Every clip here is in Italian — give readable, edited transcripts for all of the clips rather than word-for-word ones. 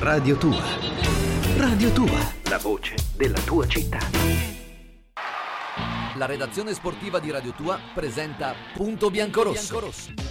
Radio Tua. Radio Tua, la voce della tua città. La redazione sportiva di Radio Tua presenta Punto Biancorosso.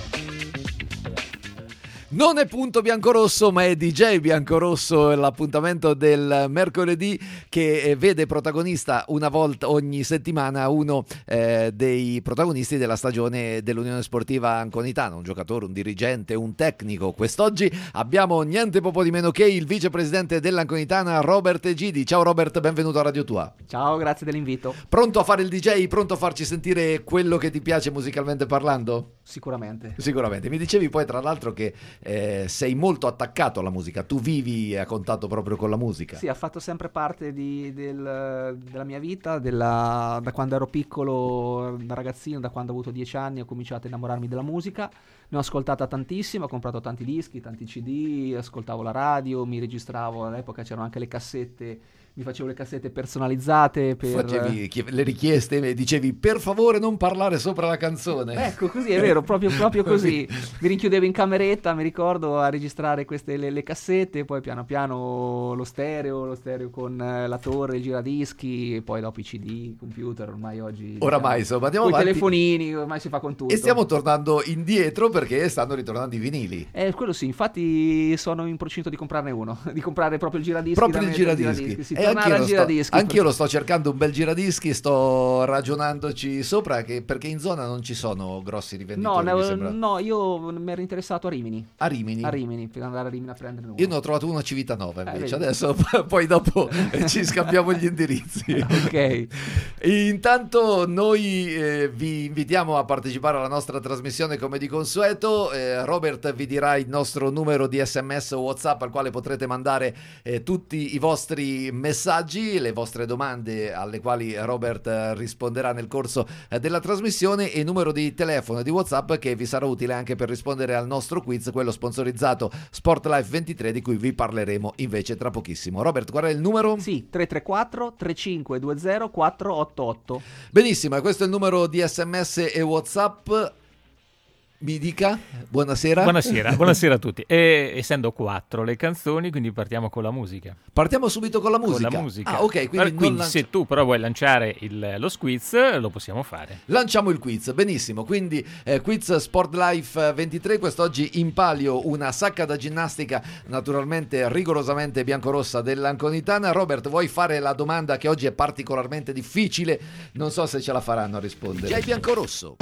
Non è Punto Biancorosso, ma è DJ Biancorosso, l'appuntamento del mercoledì che vede protagonista una volta ogni settimana uno dei protagonisti della stagione dell'Unione Sportiva Anconitana, un giocatore, un dirigente, un tecnico. Quest'oggi abbiamo niente poco di meno che il vicepresidente dell'Anconitana, Robert Egidi. Ciao Robert, benvenuto a Radio Tua. Ciao, grazie dell'invito. Pronto a fare il DJ? Pronto a farci sentire quello che ti piace musicalmente parlando? Sicuramente. Mi dicevi poi tra l'altro che sei molto attaccato alla musica, tu vivi a contatto proprio con la musica. Sì, ha fatto sempre parte della mia vita, da quando ero piccolo, da ragazzino, da quando ho avuto 10 anni ho cominciato a innamorarmi della musica, ne ho ascoltata tantissimo, ho comprato tanti dischi, tanti CD, ascoltavo la radio, mi registravo, all'epoca c'erano anche le cassette, mi facevo le cassette personalizzate facevi le richieste e dicevi per favore non parlare sopra la canzone. Ecco, così è vero, proprio così. Mi rinchiudevo in cameretta, mi ricordo, a registrare queste le cassette, poi piano piano lo stereo con la torre, il giradischi, e poi dopo i CD, i computer, Oramai insomma andiamo con i avanti, telefonini, ormai si fa con tutto. e stiamo tornando indietro perché stanno ritornando i vinili. Quello sì, infatti sono in procinto di comprarne uno, di comprare proprio il giradischi. Proprio il giradischi. Sì, tornare al giradischi. Anch'io lo sto cercando un bel giradischi, sto ragionandoci sopra perché in zona non ci sono grossi rivenditori. No, io mi ero interessato a Rimini. A Rimini? A Rimini, per andare a Rimini a prenderne uno. Io ne ho trovato uno a Civitanova invece, vedi. adesso poi dopo ci scambiamo gli indirizzi. Ok. Intanto noi vi invitiamo a partecipare alla nostra trasmissione come di consueto. Robert vi dirà il nostro numero di SMS o WhatsApp al quale potrete mandare tutti i vostri messaggi, le vostre domande alle quali Robert risponderà nel corso della trasmissione, e il numero di telefono e di WhatsApp che vi sarà utile anche per rispondere al nostro quiz, quello sponsorizzato Sportlife 23, di cui vi parleremo invece tra pochissimo. Robert, qual è il numero? Sì, 334 3520 488. Benissimo, e questo è il numero di SMS e WhatsApp. Mi dica, buonasera. Buonasera a tutti. E essendo 4 le canzoni, quindi partiamo con la musica. Partiamo subito con la musica. Ah, ok, quindi se tu però vuoi lanciare lo squiz, lo possiamo fare. Lanciamo il quiz, benissimo. Quindi quiz Sportlife 23, quest'oggi in palio una sacca da ginnastica, naturalmente rigorosamente biancorossa dell'Anconitana. Robert, vuoi fare la domanda che oggi è particolarmente difficile? Non so se ce la faranno a rispondere. DJ Biancorosso.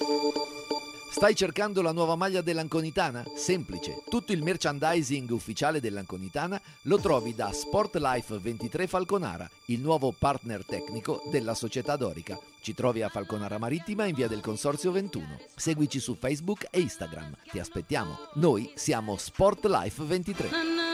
Stai cercando la nuova maglia dell'Anconitana? Semplice, tutto il merchandising ufficiale dell'Anconitana lo trovi da Sportlife 23 Falconara, il nuovo partner tecnico della società dorica. Ci trovi a Falconara Marittima in via del Consorzio 21. Seguici su Facebook e Instagram. Ti aspettiamo. Noi siamo Sportlife 23.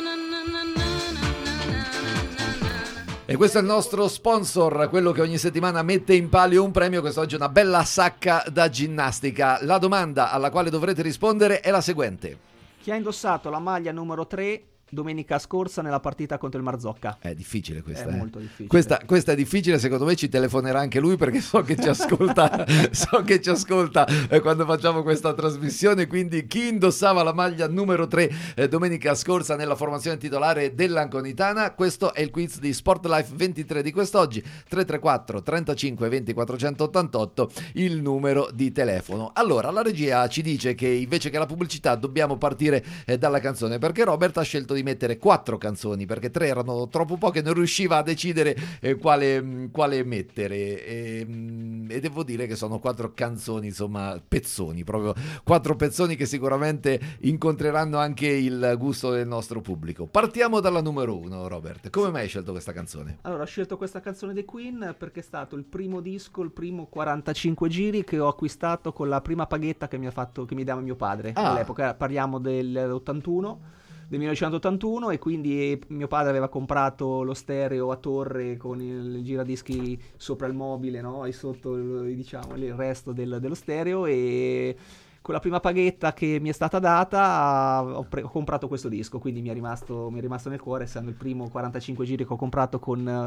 E questo è il nostro sponsor, quello che ogni settimana mette in palio un premio. Quest'oggi una bella sacca da ginnastica. La domanda alla quale dovrete rispondere è la seguente: Chi ha indossato la maglia numero 3 domenica scorsa nella partita contro il Marzocca? È difficile questa. È molto difficile. Questa è difficile, secondo me ci telefonerà anche lui perché so che ci ascolta, quando facciamo questa trasmissione. Quindi chi indossava la maglia numero 3 domenica scorsa nella formazione titolare dell'Anconitana? Questo è il quiz di Sportlife 23 di quest'oggi. 334 35 20 488 il numero di telefono. Allora, la regia ci dice che invece che la pubblicità dobbiamo partire dalla canzone, perché Robert ha scelto di mettere 4 canzoni perché 3 erano troppo poche, non riusciva a decidere quale mettere, e devo dire che sono 4 canzoni, insomma pezzoni, proprio 4 pezzoni che sicuramente incontreranno anche il gusto del nostro pubblico. Partiamo dalla numero 1, Robert. Come mai hai scelto questa canzone? Allora, ho scelto questa canzone dei Queen perché è stato il primo disco, il primo 45 giri che ho acquistato con la prima paghetta che mi dava mio padre. All'epoca, parliamo del 1981, e quindi mio padre aveva comprato lo stereo a torre con il giradischi sopra il mobile, no? E sotto, diciamo, il resto dello stereo, e con la prima paghetta che mi è stata data ho comprato questo disco, quindi mi è rimasto nel cuore, essendo il primo 45 giri che ho comprato con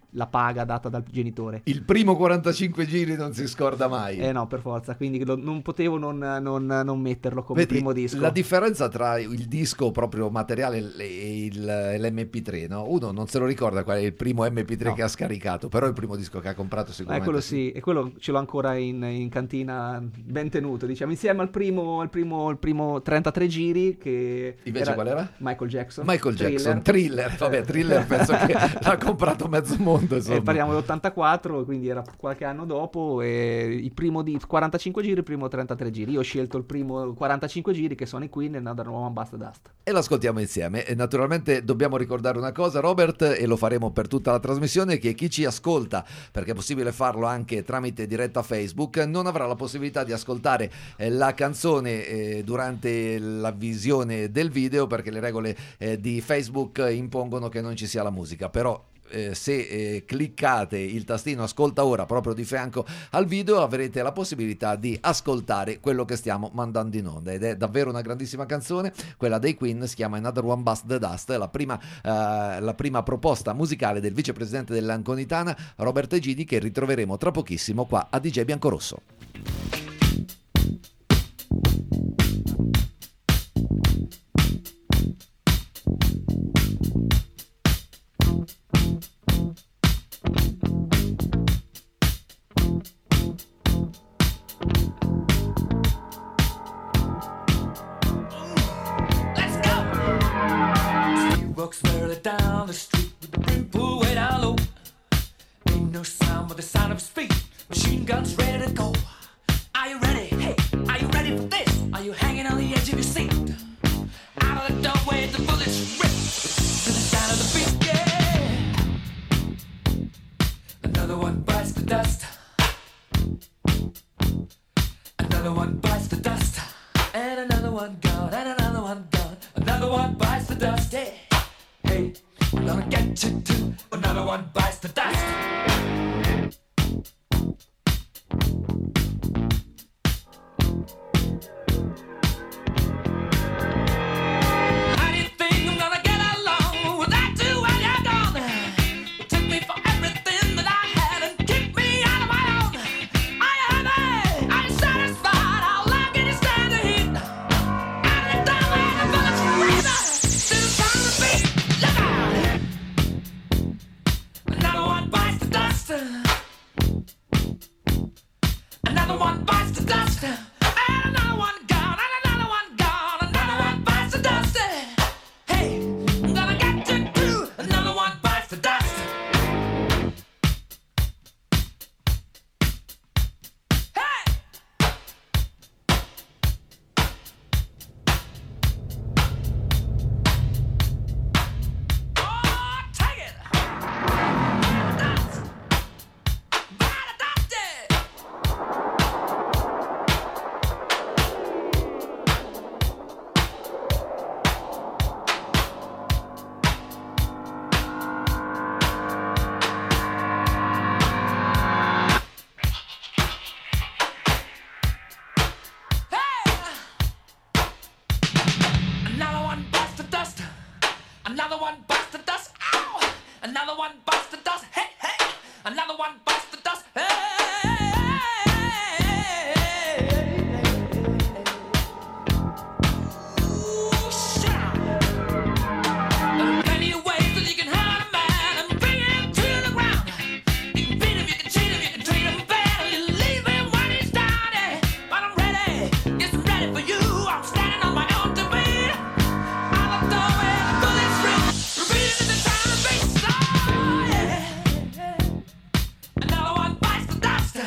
la paga data dal genitore. Il primo 45 giri non si scorda mai. No, per forza, quindi non potevo non metterlo come primo disco. La differenza tra il disco proprio materiale e l'MP3, no? Uno non se lo ricorda qual è il primo MP3 che ha scaricato, però è il primo disco che ha comprato sicuramente. Quello sì, e quello ce l'ho ancora in cantina, ben tenuto, diciamo, insieme al primo 33 giri che... Invece qual era? Michael Jackson. Thriller. Vabbè, Thriller penso che l'ha comprato mezzo mondo. Parliamo dell'84, quindi era qualche anno dopo, e il primo di 45 giri, il primo 33 giri. Io ho scelto il primo 45 giri, che sono i Queen e Another One Bites the Dust. E l'ascoltiamo insieme. E naturalmente dobbiamo ricordare una cosa, Robert, e lo faremo per tutta la trasmissione, che chi ci ascolta, perché è possibile farlo anche tramite diretta Facebook, non avrà la possibilità di ascoltare la canzone durante la visione del video, perché le regole di Facebook impongono che non ci sia la musica. Però se cliccate il tastino ascolta ora proprio di fianco al video, avrete la possibilità di ascoltare quello che stiamo mandando in onda, ed è davvero una grandissima canzone, quella dei Queen. Si chiama Another One Bites the Dust, la prima proposta musicale del vicepresidente dell'Anconitana Robert Egidi, che ritroveremo tra pochissimo qua a DJ Biancorosso. Walks merrily down the street with the brim pulled way down low. Ain't no sound but the sound of his feet. Machine guns ready to go. Are you ready? Hey, are you ready for this? Are you hanging on the edge of your seat? Out of the doorway, the bullets rip to the sound of the beat. Yeah. Another one bites the dust. Another one bites the dust. And another one gone. And another one gone. Another one bites the dust. Yeah. Hey, I'm gonna get you too. Another one bites the dust. How do you think I'm gonna get along without you when you're gone? You took me for everything that I had and kicked me out of my own. Are you happy? Are you satisfied? How long can you stand the heat? Out of the doorway, the bullets rip to the sound of the beat. Look out! Another one bites the dust. Another one bites the dust. And another one gone. And another one gone. Another one bites the dust. Hey, I'm gonna get you too. Another one bites the dust. Hey! Oh, take it! Dust! By the dust, yeah! Another one bites the dust. Another one bites the dust. Ow! Another one bites the dust. Hey, hey! Another one bites the dust. Hey! Ooh, shout! There are plenty of ways that you can hurt a man and bring him to the ground. You can beat him, you can cheat him, you can treat him bad, or you leave him when he's down. But I'm ready, yes, I'm ready for you. I'm standing on my own two feet. Out of the doorway, the bullets rip, repeating in the sound of the beat. Oh, yeah. Another one bites the dust.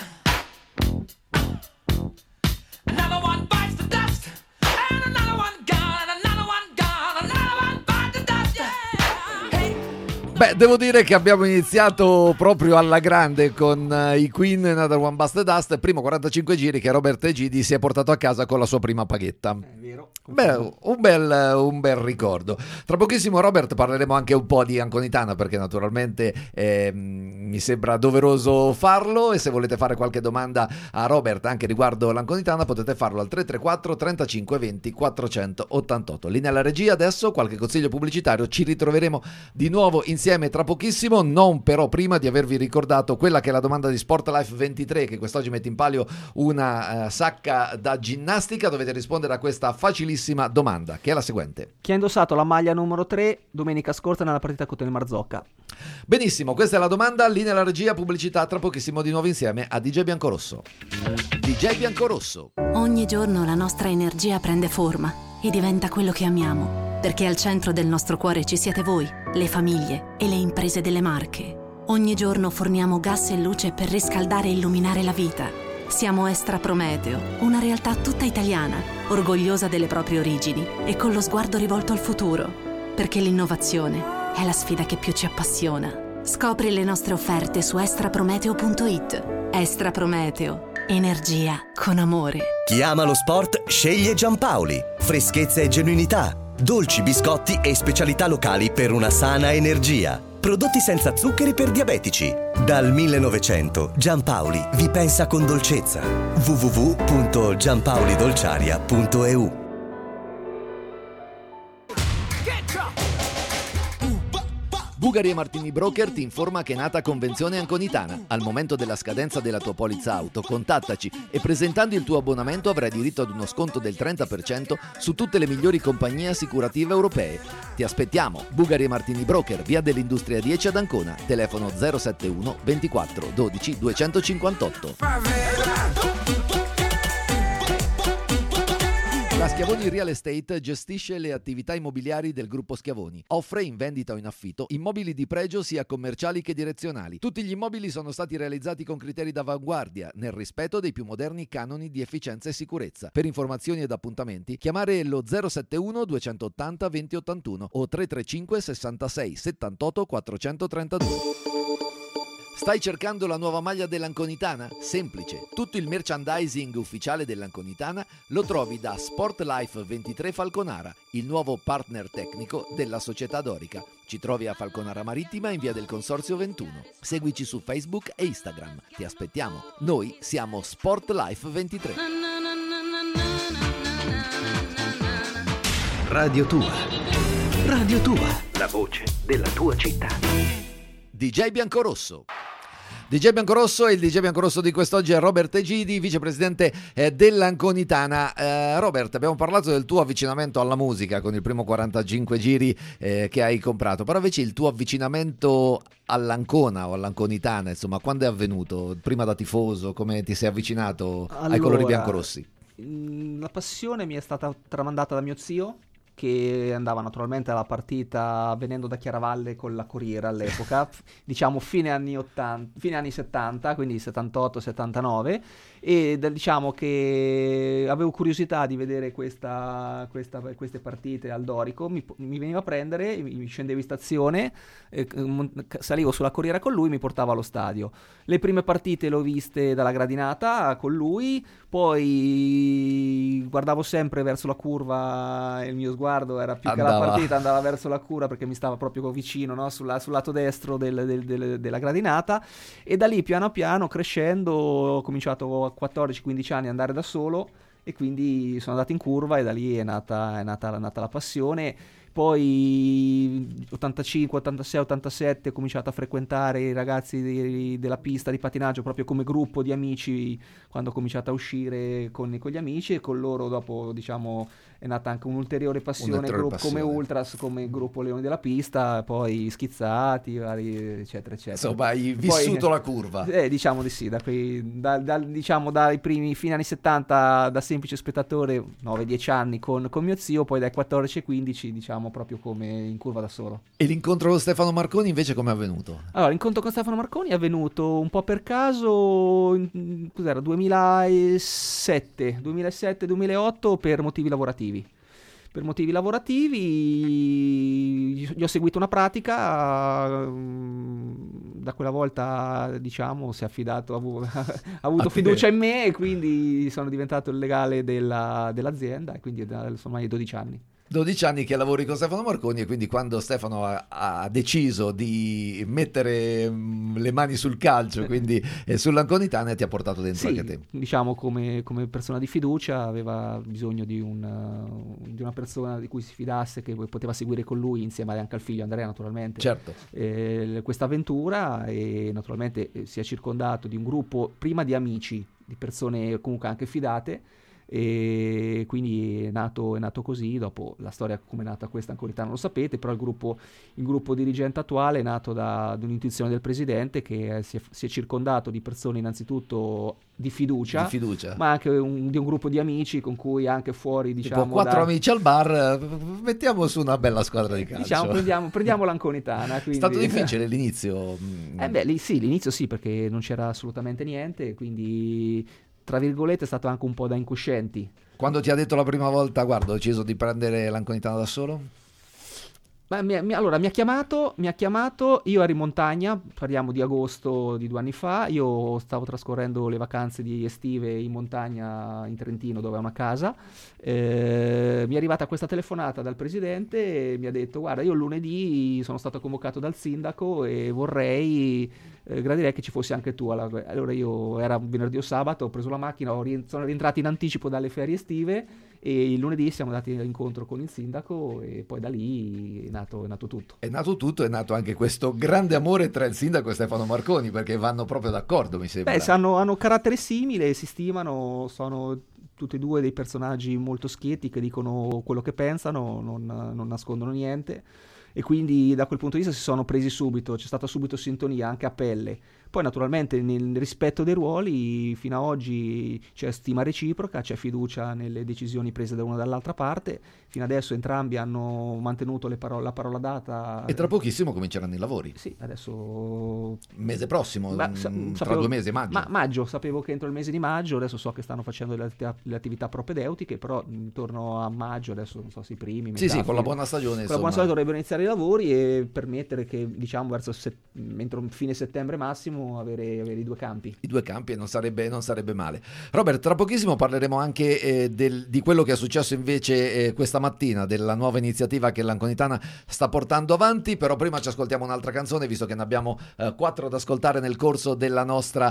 Another one bites the dust. And another one gone. And another one gone. Another one bites the dust. Yeah. Hey. Beh, devo dire che abbiamo iniziato proprio alla grande con i Queen Another One Bites the Dust, primo 45 giri che Robert Egidi si è portato a casa con la sua prima paghetta. È vero. Beh, un bel ricordo. Tra pochissimo, Robert, parleremo anche un po' di Anconitana, perché naturalmente mi sembra doveroso farlo, e se volete fare qualche domanda a Robert anche riguardo l'Anconitana potete farlo al 334 35 20 488. Linea alla regia, adesso qualche consiglio pubblicitario, ci ritroveremo di nuovo insieme tra pochissimo, non però prima di avervi ricordato quella che è la domanda di Sport Life 23, che quest'oggi mette in palio una sacca da ginnastica. Dovete rispondere a questa facilissima domanda, che è la seguente: chi ha indossato la maglia numero 3 domenica scorsa nella partita contro il Marzocca? Benissimo, questa è la domanda. Linea alla regia, pubblicità, tra pochissimo di nuovo insieme a DJ Biancorosso. DJ Biancorosso. Ogni giorno la nostra energia prende forma e diventa quello che amiamo, perché al centro del nostro cuore ci siete voi, le famiglie e le imprese delle Marche. Ogni giorno forniamo gas e luce per riscaldare e illuminare la vita. Siamo Estra Prometeo, una realtà tutta italiana, orgogliosa delle proprie origini e con lo sguardo rivolto al futuro, perché l'innovazione è la sfida che più ci appassiona. Scopri le nostre offerte su estraprometeo.it. Estra Prometeo, energia con amore. Chi ama lo sport sceglie Giampaoli. Freschezza e genuinità, dolci, biscotti e specialità locali per una sana energia. Prodotti senza zuccheri per diabetici. Dal 1900 Giampaoli vi pensa con dolcezza. www.giampaolidolciaria.eu. Bugari e Martini Broker ti informa che è nata convenzione Anconitana. Al momento della scadenza della tua polizza auto, contattaci e presentando il tuo abbonamento avrai diritto ad uno sconto del 30% su tutte le migliori compagnie assicurative europee. Ti aspettiamo. Bugari e Martini Broker, via dell'Industria 10 ad Ancona, telefono 071 24 12 258. La Schiavoni Real Estate gestisce le attività immobiliari del gruppo Schiavoni. Offre in vendita o in affitto immobili di pregio sia commerciali che direzionali. Tutti gli immobili sono stati realizzati con criteri d'avanguardia, nel rispetto dei più moderni canoni di efficienza e sicurezza. Per informazioni ed appuntamenti chiamare lo 071 280 2081 o 335 66 78 432. Stai cercando la nuova maglia dell'Anconitana? Semplice, tutto il merchandising ufficiale dell'Anconitana lo trovi da Sport Life 23 Falconara, il nuovo partner tecnico della società dorica. Ci trovi a Falconara Marittima in via del Consorzio 21. Seguici su Facebook e Instagram. Ti aspettiamo. Noi siamo Sport Life 23. Radio Tua. Radio Tua. La voce della tua città. DJ Biancorosso. DJ Biancorosso, e il DJ Biancorosso di quest'oggi è Robert Egidi, vicepresidente dell'Anconitana. Robert, abbiamo parlato del tuo avvicinamento alla musica con il primo 45 giri che hai comprato, però invece il tuo avvicinamento all'Ancona o all'Anconitana, insomma, quando è avvenuto? Prima da tifoso, come ti sei avvicinato ai colori biancorossi? La passione mi è stata tramandata da mio zio, che andava naturalmente alla partita venendo da Chiaravalle con la Corriere all'epoca, diciamo fine anni 70, quindi 78-79, e diciamo che avevo curiosità di vedere queste partite al Dorico, mi veniva a prendere, mi scendevo in stazione, salivo sulla Corriera con lui, mi portava allo stadio. Le prime partite le ho viste dalla gradinata con lui, poi guardavo sempre verso la curva, il mio sguardo era più che la partita, andava verso la curva perché mi stava proprio vicino, no? sul lato destro della gradinata, e da lì piano piano crescendo ho cominciato a 14-15 anni ad andare da solo, e quindi sono andato in curva e da lì è nata la passione. Poi 85, 86, 87 ho cominciato a frequentare i ragazzi della pista di patinaggio proprio come gruppo di amici, quando ho cominciato a uscire con gli amici, e con loro dopo, diciamo, è nata anche un'ulteriore passione, come Ultras, come gruppo Leoni della Pista, poi Schizzati, vari, eccetera eccetera. Insomma, hai vissuto la curva. Diciamo di sì, diciamo dai primi fine anni 70 da semplice spettatore, 9-10 anni con mio zio, poi dai 14 e 15 diciamo proprio come in curva da solo. E l'incontro con Stefano Marconi invece come è avvenuto? Allora, l'incontro con Stefano Marconi è avvenuto un po' per caso, cos'era, 2007-2008, per motivi lavorativi. Per motivi lavorativi gli ho seguito una pratica da quella volta, diciamo, si è affidato, ha avuto A te. fiducia in me, e quindi sono diventato il legale dell'azienda, e quindi sono ormai 12 anni. 12 anni che lavori con Stefano Marconi, e quindi quando Stefano ha deciso di mettere le mani sul calcio, quindi sull'Anconitana, ti ha portato dentro Sì, anche te. diciamo come persona di fiducia aveva bisogno di una persona di cui si fidasse, che poteva seguire con lui, insieme anche al figlio Andrea, naturalmente, Certo. questa avventura, e naturalmente si è circondato di un gruppo prima di amici, di persone comunque anche fidate, e quindi è nato così. Dopo la storia come è nata questa Anconitana lo sapete, però il gruppo dirigente attuale è nato da un'intuizione del presidente, che si è circondato di persone innanzitutto di fiducia, ma anche di un gruppo di amici con cui anche fuori, diciamo, Tipo 4 amici al bar, mettiamo su una bella squadra di calcio. diciamo, prendiamo l'Anconitana, È quindi... stato difficile l'inizio? L'inizio sì, perché non c'era assolutamente niente, quindi tra virgolette è stato anche un po' da incoscienti. Quando ti ha detto la prima volta, guarda, ho deciso di prendere l'Anconitana da solo? Ma allora mi ha chiamato, io ero in montagna, parliamo di agosto di 2 anni fa, io stavo trascorrendo le vacanze estive in montagna in Trentino, dove ho una casa. Mi è arrivata questa telefonata dal presidente, e mi ha detto: guarda, io lunedì sono stato convocato dal sindaco e gradirei che ci fossi anche tu. Allora io, era venerdì o sabato, ho preso la macchina, sono rientrato in anticipo dalle ferie estive, e il lunedì siamo andati all'incontro con il sindaco, e poi da lì è nato tutto. È nato anche questo grande amore tra il sindaco e Stefano Marconi, perché vanno proprio d'accordo, mi sembra. Beh, hanno carattere simile, si stimano, sono tutti e due dei personaggi molto schietti, che dicono quello che pensano, non nascondono niente, e quindi da quel punto di vista si sono presi subito, c'è stata subito sintonia anche a pelle. Poi naturalmente nel rispetto dei ruoli fino a oggi c'è stima reciproca, c'è fiducia nelle decisioni prese da una e dall'altra parte. Fino adesso entrambi hanno mantenuto la parola data. E tra pochissimo cominceranno i lavori. Sì, adesso... Mese prossimo, tra sapevo, 2 mesi, maggio. Maggio, sapevo che entro il mese di maggio, adesso so che stanno facendo le attività propedeutiche, però intorno a maggio, adesso non so se i primi... Sì, con la buona stagione. Con la buona stagione dovrebbero iniziare i lavori, e permettere che, diciamo, verso entro fine settembre massimo avere i 2 campi. I 2 campi, non sarebbe male. Robert, tra pochissimo parleremo anche di quello che è successo invece questa mattina, della nuova iniziativa che l'Anconitana sta portando avanti, però prima ci ascoltiamo un'altra canzone, visto che ne abbiamo 4 da ascoltare nel corso della nostra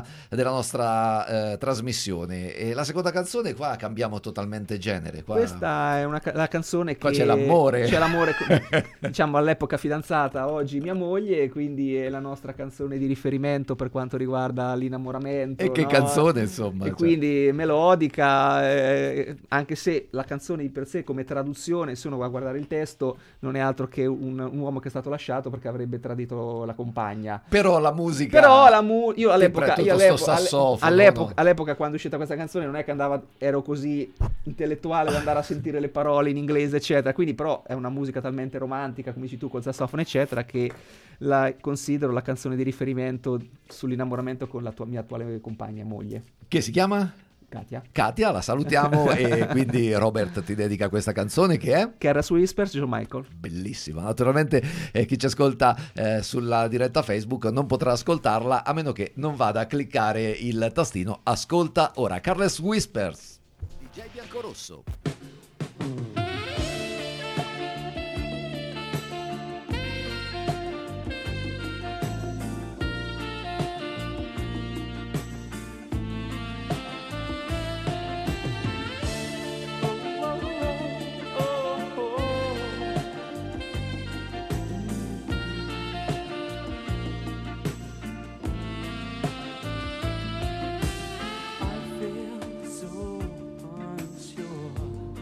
trasmissione. E la seconda canzone, qua cambiamo totalmente genere. Questa è la canzone che... Qua c'è l'amore. Diciamo all'epoca fidanzata, oggi mia moglie, quindi è la nostra canzone di riferimento per quanto riguarda l'innamoramento. E che canzone, insomma. E quindi melodica, anche se la canzone di per sé come traduzione, se uno va a guardare il testo, non è altro che un uomo che è stato lasciato perché avrebbe tradito la compagna. Però la musica... io all'epoca, no? all'epoca quando è uscita questa canzone non è che ero così intellettuale da andare a sentire le parole in inglese, eccetera. Quindi però è una musica talmente romantica, come dici tu, col sassofono, eccetera, che la considero la canzone di riferimento sull'innamoramento con la mia attuale compagna e moglie. Che si chiama? Katia, la salutiamo. E quindi Robert ti dedica questa canzone, che è? Careless Whispers, John Michael. Bellissima. Naturalmente chi ci ascolta sulla diretta Facebook non potrà ascoltarla, a meno che non vada a cliccare il tastino ascolta ora. Careless Whispers, DJ Biancorosso. I feel so unsure.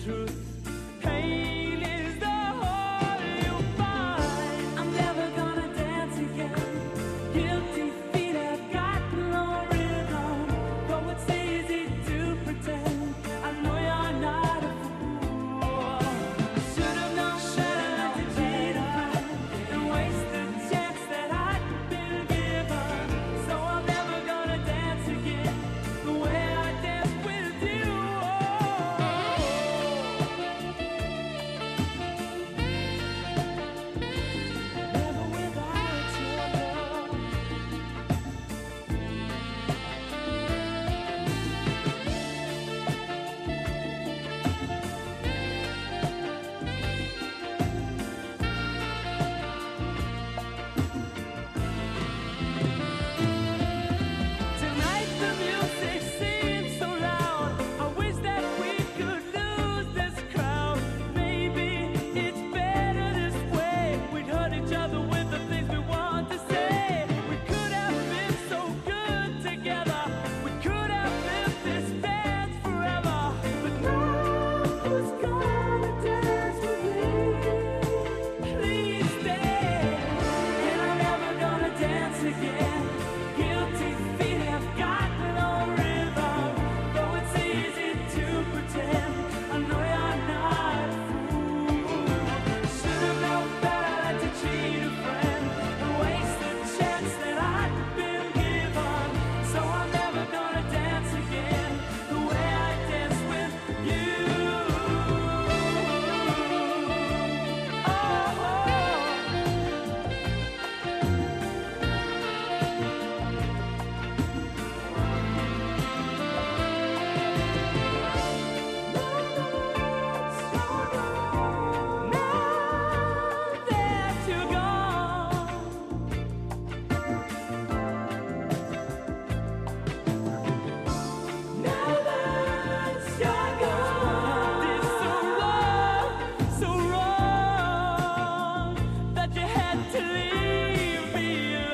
truth. Pain is the whole you'll find. I'm never gonna dance again. Guilty feet have got no rhythm. Though it's easy to pretend, I know you're not a fool. Should have known better to cheat a friend and waste the chance that I'd been given. So I'm never gonna dance again the way I danced with you. Never without your love. Tonight the music seems so loud. I wish that we could lose this crowd. Maybe it's better this way. We'd hurt each other with the things we want to say. We could have been so good together. We could have lived this dance forever. But now who's gonna dance with me? Please stay. And I'm never gonna dance again. Guilty feet have got no rhythm. Though it's easy to pretend, I know you're not a fool. Should have known better than to cheat a friend and waste the chance that I'd been given. So I'm never gonna dance again the way I danced with you. Now that you're gone, now that you're gone, it's so wrong that you had to leave me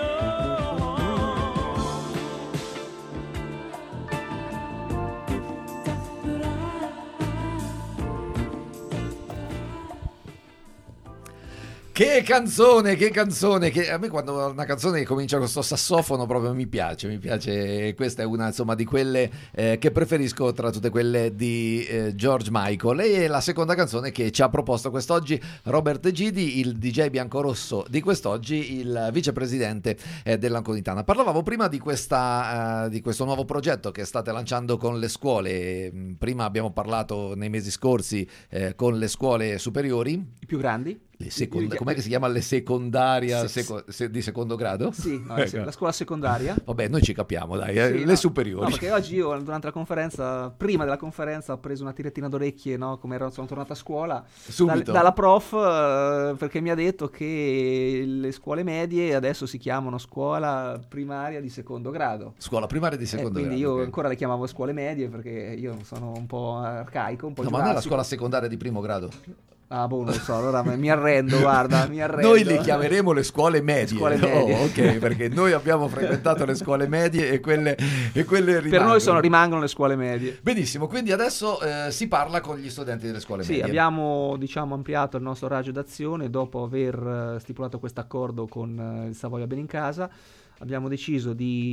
Che canzone, che a me quando una canzone comincia con sto sassofono proprio mi piace, questa è una insomma di quelle che preferisco tra tutte quelle di George Michael. E la seconda canzone che ci ha proposto quest'oggi Robert Gidi, il DJ biancorosso di quest'oggi, il vicepresidente dell'Anconitana. Parlavamo prima di questo nuovo progetto che state lanciando con le scuole. Prima abbiamo parlato nei mesi scorsi con le scuole superiori, I più grandi? com'è che si chiama? Le secondaria di secondo grado? Sì, no, Ecco. la scuola secondaria. Vabbè, noi ci capiamo, dai, Sì, le no. superiori. No, perché oggi io durante la conferenza, prima della conferenza, ho preso una tirettina d'orecchie, no? Sono tornato a scuola Subito. dalla prof, perché mi ha detto che le scuole medie adesso si chiamano scuola primaria di secondo grado. Scuola primaria di secondo Quindi grado. io ok. ancora le chiamavo scuole medie perché io sono un po' arcaico, un po' No, ma non è la giurassico. scuola secondaria di primo grado. Ah, boh, non lo so, allora mi arrendo, guarda, mi arrendo. Noi le chiameremo le scuole medie. Scuole medie. Oh, ok, perché noi abbiamo frequentato le scuole medie e quelle Per rimangono. noi rimangono le scuole medie. Benissimo, quindi adesso si parla con gli studenti delle scuole Sì, medie. abbiamo ampliato il nostro raggio d'azione dopo aver stipulato questo accordo con il Savoia Benincasa. Abbiamo deciso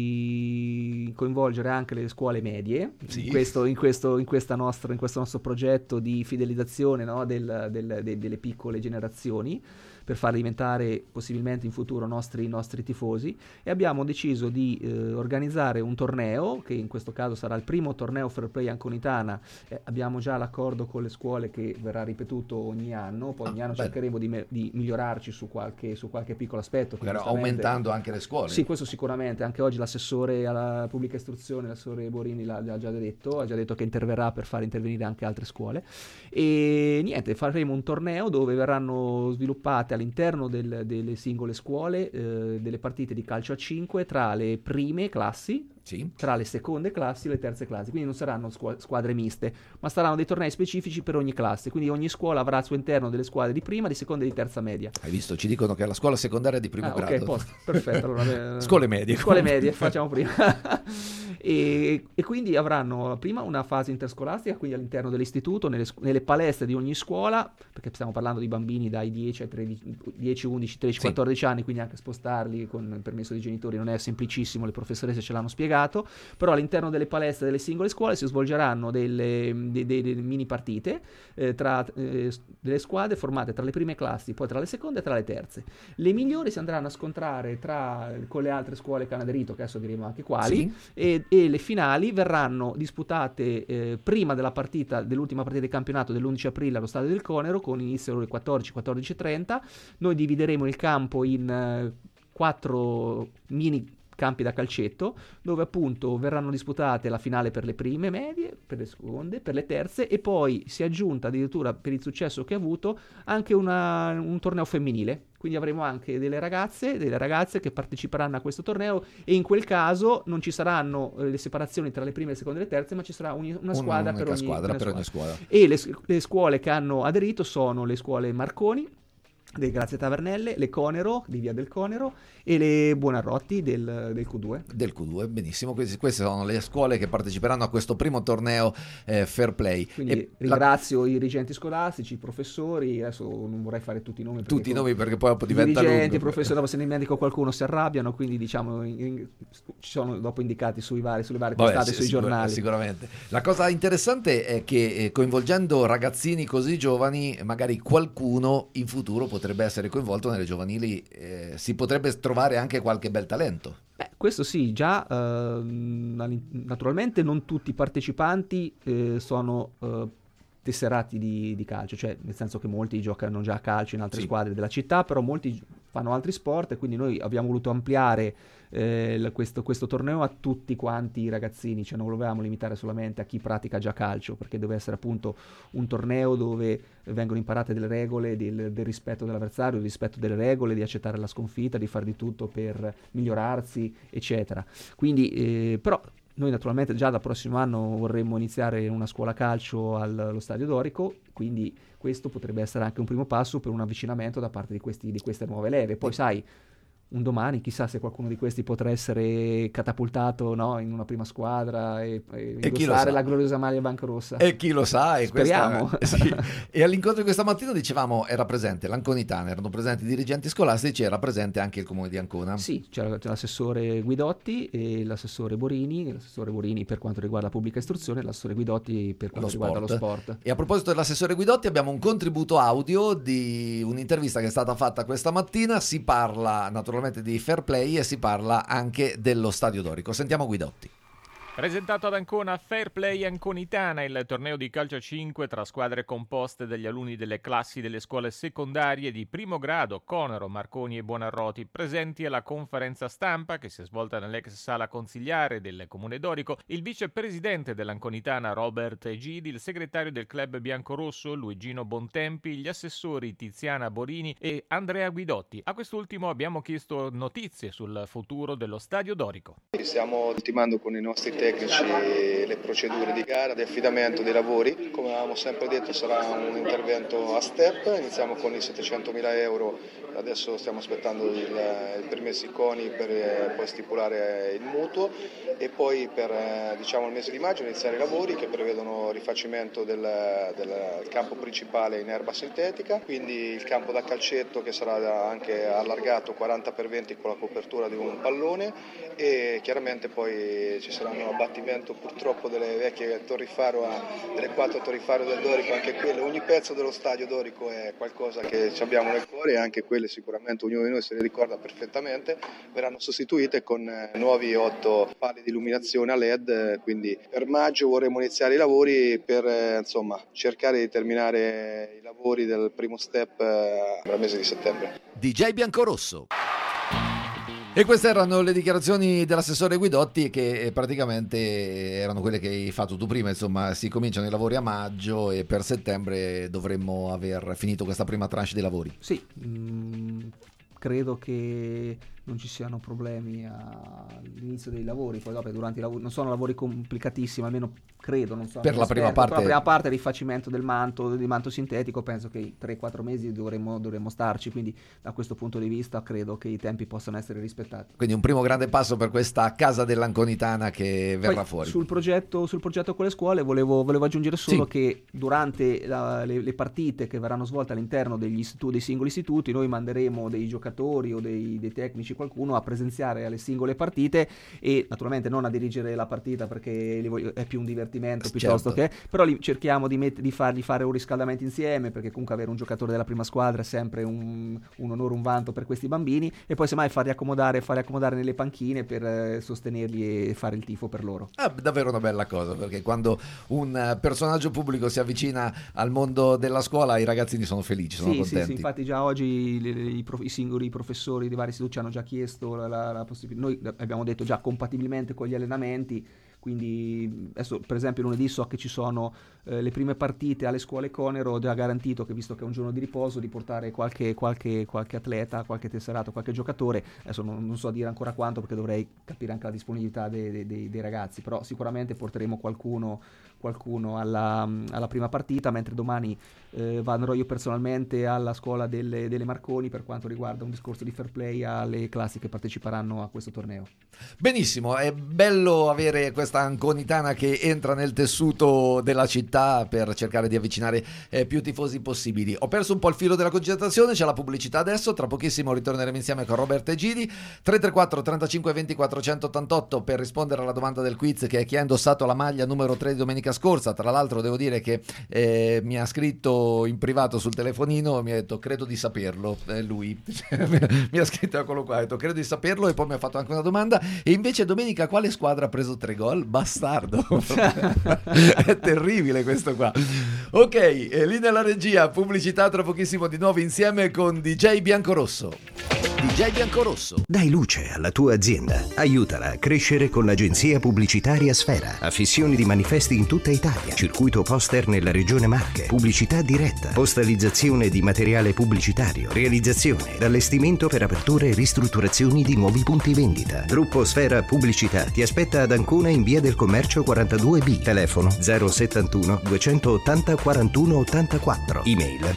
di coinvolgere anche le scuole medie Sì. in questo nostro progetto di fidelizzazione, no, delle piccole generazioni, per farli diventare possibilmente in futuro nostri tifosi, e abbiamo deciso di organizzare un torneo che in questo caso sarà il primo torneo Fair Play Anconitana. Abbiamo già l'accordo con le scuole che verrà ripetuto ogni anno, poi ogni anno bello. cercheremo di migliorarci su qualche piccolo aspetto, Però giustamente- aumentando anche le scuole. Sì, questo sicuramente. Anche oggi l'assessore alla pubblica istruzione, l'assessore Borini, ha già detto che interverrà per far intervenire anche altre scuole. E niente, faremo un torneo dove verranno sviluppate all'interno delle singole scuole delle partite di calcio a 5 tra le prime classi, Sì. tra le seconde classi e le terze classi. Quindi non saranno squadre miste, ma saranno dei tornei specifici per ogni classe. Quindi ogni scuola avrà al suo interno delle squadre di prima, di seconda e di terza media. Hai visto? Ci dicono che è la scuola secondaria di primo grado. Ok, posto. Perfetto. Allora, Scuole medie. Scuole comunque. medie, facciamo prima. E quindi avranno prima una fase interscolastica, quindi all'interno dell'istituto, nelle palestre di ogni scuola, perché stiamo parlando di bambini dai 10 ai 10, 11, 13, 14 anni, quindi anche spostarli con il permesso dei genitori non è semplicissimo, le professoresse ce l'hanno spiegato, però all'interno delle palestre delle singole scuole si svolgeranno delle mini partite tra delle squadre formate tra le prime classi, poi tra le seconde e tra le terze. Le migliori si andranno a scontrare con le altre scuole che hanno aderito, che adesso diremo anche quali, e le finali verranno disputate prima dell'ultima partita di campionato dell'11 aprile allo Stadio del Conero, con inizio alle ore 14, 14:30. Noi divideremo il campo in 4 mini campi da calcetto, dove appunto verranno disputate la finale per le prime medie, per le seconde, per le terze, e poi si è aggiunta addirittura, per il successo che ha avuto, anche un torneo femminile. Quindi avremo anche delle ragazze che parteciperanno a questo torneo, e in quel caso non ci saranno le separazioni tra le prime, le seconde e le terze, ma ci sarà una squadra per ogni squadra. E le scuole che hanno aderito sono le scuole Marconi, del Grazie Tavernelle, le Conero di Via del Conero e le Buonarroti del Q2. Del Q2, benissimo. Queste sono le scuole che parteciperanno a questo primo torneo Fair Play. Quindi ringrazio i dirigenti scolastici, i professori, adesso non vorrei fare tutti i nomi. Perché poi diventa lungo. I dirigenti, i professori, dopo se ne dimentico qualcuno si arrabbiano, quindi diciamo ci sono dopo indicati sulle varie testate, sui giornali. Sicuramente. La cosa interessante è che coinvolgendo ragazzini così giovani, magari qualcuno in futuro potrebbe essere coinvolto nelle giovanili, si potrebbe trovare anche qualche bel talento. Questo sì, già naturalmente non tutti i partecipanti sono tesserati di calcio, cioè nel senso che molti giocano già a calcio in altre squadre della città, però molti fanno altri sport, e quindi noi abbiamo voluto ampliare questo torneo a tutti quanti i ragazzini, cioè non volevamo limitare solamente a chi pratica già calcio, perché deve essere appunto un torneo dove vengono imparate delle regole del rispetto dell'avversario, del rispetto delle regole, di accettare la sconfitta, di fare di tutto per migliorarsi, eccetera. Quindi però noi naturalmente già dal prossimo anno vorremmo iniziare una scuola calcio allo Stadio Dorico, quindi questo potrebbe essere anche un primo passo per un avvicinamento da parte di queste nuove leve. Poi sai, un domani chissà se qualcuno di questi potrà essere catapultato, no, in una prima squadra e indossare la gloriosa maglia biancorossa. E chi lo sa, speriamo. E all'incontro di questa mattina, dicevamo, era presente l'Anconitana, erano presenti i dirigenti scolastici, era presente anche il comune di Ancona. Sì, c'era l'assessore Guidotti e l'assessore Borini per quanto riguarda la pubblica istruzione, e l'assessore Guidotti per quanto riguarda lo sport. E a proposito dell'assessore Guidotti, abbiamo un contributo audio di un'intervista che è stata fatta questa mattina. Si parla naturalmente di Fair Play e si parla anche dello Stadio Dorico. Sentiamo Guidotti. Presentato ad Ancona Fair Play Anconitana, il torneo di calcio a 5 tra squadre composte dagli alunni delle classi delle scuole secondarie di primo grado, Conero, Marconi e Buonarroti, presenti alla conferenza stampa che si è svolta nell'ex sala consigliare del Comune Dorico, il vicepresidente dell'Anconitana Robert Egidi, il segretario del club biancorosso Luigino Bontempi, gli assessori Tiziana Borini e Andrea Guidotti. A quest'ultimo abbiamo chiesto notizie sul futuro dello Stadio Dorico. Stiamo ultimando con i nostri tecnici le procedure di gara, di affidamento dei lavori. Come avevamo sempre detto, sarà un intervento a step. Iniziamo con i 700.000 euro, adesso stiamo aspettando il permesso CONI per poi stipulare il mutuo, e poi per il mese di maggio iniziare i lavori che prevedono rifacimento del campo principale in erba sintetica, quindi il campo da calcetto che sarà anche allargato 40x20 con la copertura di un pallone, e chiaramente poi ci saranno abbattimento purtroppo delle vecchie torri faro, delle 4 torri faro del Dorico, anche quelle, ogni pezzo dello stadio Dorico è qualcosa che ci abbiamo nel cuore, e anche quelle sicuramente ognuno di noi se le ricorda perfettamente. Verranno sostituite con nuovi 8 pali di illuminazione a LED, quindi per maggio vorremmo iniziare i lavori per cercare di terminare i lavori del primo step al mese di settembre. DJ Biancorosso. E queste erano le dichiarazioni dell'assessore Guidotti, che praticamente erano quelle che hai fatto tu prima. Insomma, si cominciano i lavori a maggio e per settembre dovremmo aver finito questa prima tranche dei lavori. Sì, credo che non ci siano problemi all'inizio dei lavori. Poi dopo durante i lavori non sono lavori complicatissimi, almeno credo, non so, Per la prima parte. Per la prima parte, il rifacimento del manto sintetico, penso che 3-4 mesi dovremmo starci, quindi da questo punto di vista credo che i tempi possano essere rispettati. Quindi un primo grande passo per questa casa dell'Anconitana che verrà Poi, fuori. Sul progetto con le scuole volevo aggiungere solo che durante le partite che verranno svolte all'interno dei singoli istituti, noi manderemo dei giocatori o dei tecnici, qualcuno a presenziare alle singole partite, e naturalmente non a dirigere la partita perché è più un divertimento piuttosto che, però cerchiamo di fargli fare un riscaldamento insieme, perché comunque avere un giocatore della prima squadra è sempre un onore, un vanto per questi bambini, e poi semmai farli accomodare nelle panchine per sostenerli e fare il tifo per loro. Davvero una bella cosa, perché quando un personaggio pubblico si avvicina al mondo della scuola i ragazzini sono felici, sono contenti. Sì, infatti già oggi i singoli professori di vari istituti ci hanno già chiesto la possibilità. Noi abbiamo detto già compatibilmente con gli allenamenti, quindi adesso per esempio lunedì so che ci sono le prime partite alle scuole Conero, ho già garantito che, visto che è un giorno di riposo, di portare qualche atleta, qualche tesserato, qualche giocatore. Adesso non so dire ancora quanto, perché dovrei capire anche la disponibilità dei ragazzi, però sicuramente porteremo qualcuno alla prima partita, mentre domani andrò io personalmente alla scuola delle Marconi per quanto riguarda un discorso di fair play alle classi che parteciperanno a questo torneo. Benissimo, è bello avere questa Anconitana che entra nel tessuto della città per cercare di avvicinare più tifosi possibili. Ho perso un po' il filo della concentrazione, c'è la pubblicità adesso, tra pochissimo ritorneremo insieme con Roberto e Gidi. 334 35 20 488 per rispondere alla domanda del quiz, che è: chi ha indossato la maglia numero 3 di domenica scorsa. Tra l'altro devo dire che mi ha scritto in privato sul telefonino, mi ha detto credo di saperlo, lui mi ha scritto, eccolo qua, ha detto credo di saperlo, e poi mi ha fatto anche una domanda: e invece domenica quale squadra ha preso 3 gol? Bastardo. È terribile questo qua. Ok, lì nella regia, pubblicità, tra pochissimo di nuovo insieme con DJ Biancorosso. DJ Biancorosso. Dai luce alla tua azienda. Aiutala a crescere con l'agenzia pubblicitaria Sfera. Affissioni di manifesti in tutta Italia. Circuito poster nella regione Marche. Pubblicità diretta. Postalizzazione di materiale pubblicitario. Realizzazione. Allestimento per aperture e ristrutturazioni di nuovi punti vendita. Gruppo Sfera Pubblicità ti aspetta ad Ancona in via del Commercio 42B. Telefono 071 280 41 84. Email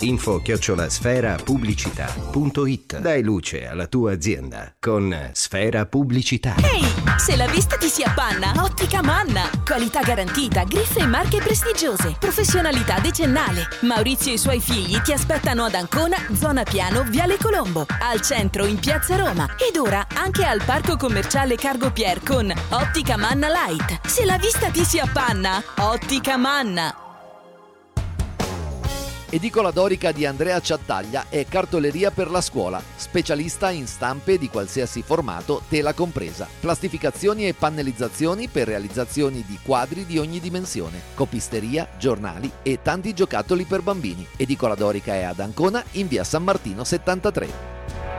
info@sferapubblicità.it. Dai luce alla tua azienda con Sfera Pubblicità. Ehi, se la vista ti si appanna, Ottica Manna. Qualità garantita, griffe e marche prestigiose, professionalità decennale. Maurizio e i suoi figli ti aspettano ad Ancona, zona Piano, Viale Colombo, al centro in Piazza Roma, ed ora anche al parco commerciale Cargo Pier con Ottica Manna Light. Se la vista ti si appanna, Ottica Manna. Edicola Dorica di Andrea Ciattaglia è cartoleria per la scuola, specialista in stampe di qualsiasi formato, tela compresa, plastificazioni e pannellizzazioni per realizzazioni di quadri di ogni dimensione, copisteria, giornali e tanti giocattoli per bambini. Edicola Dorica è ad Ancona in via San Martino 73.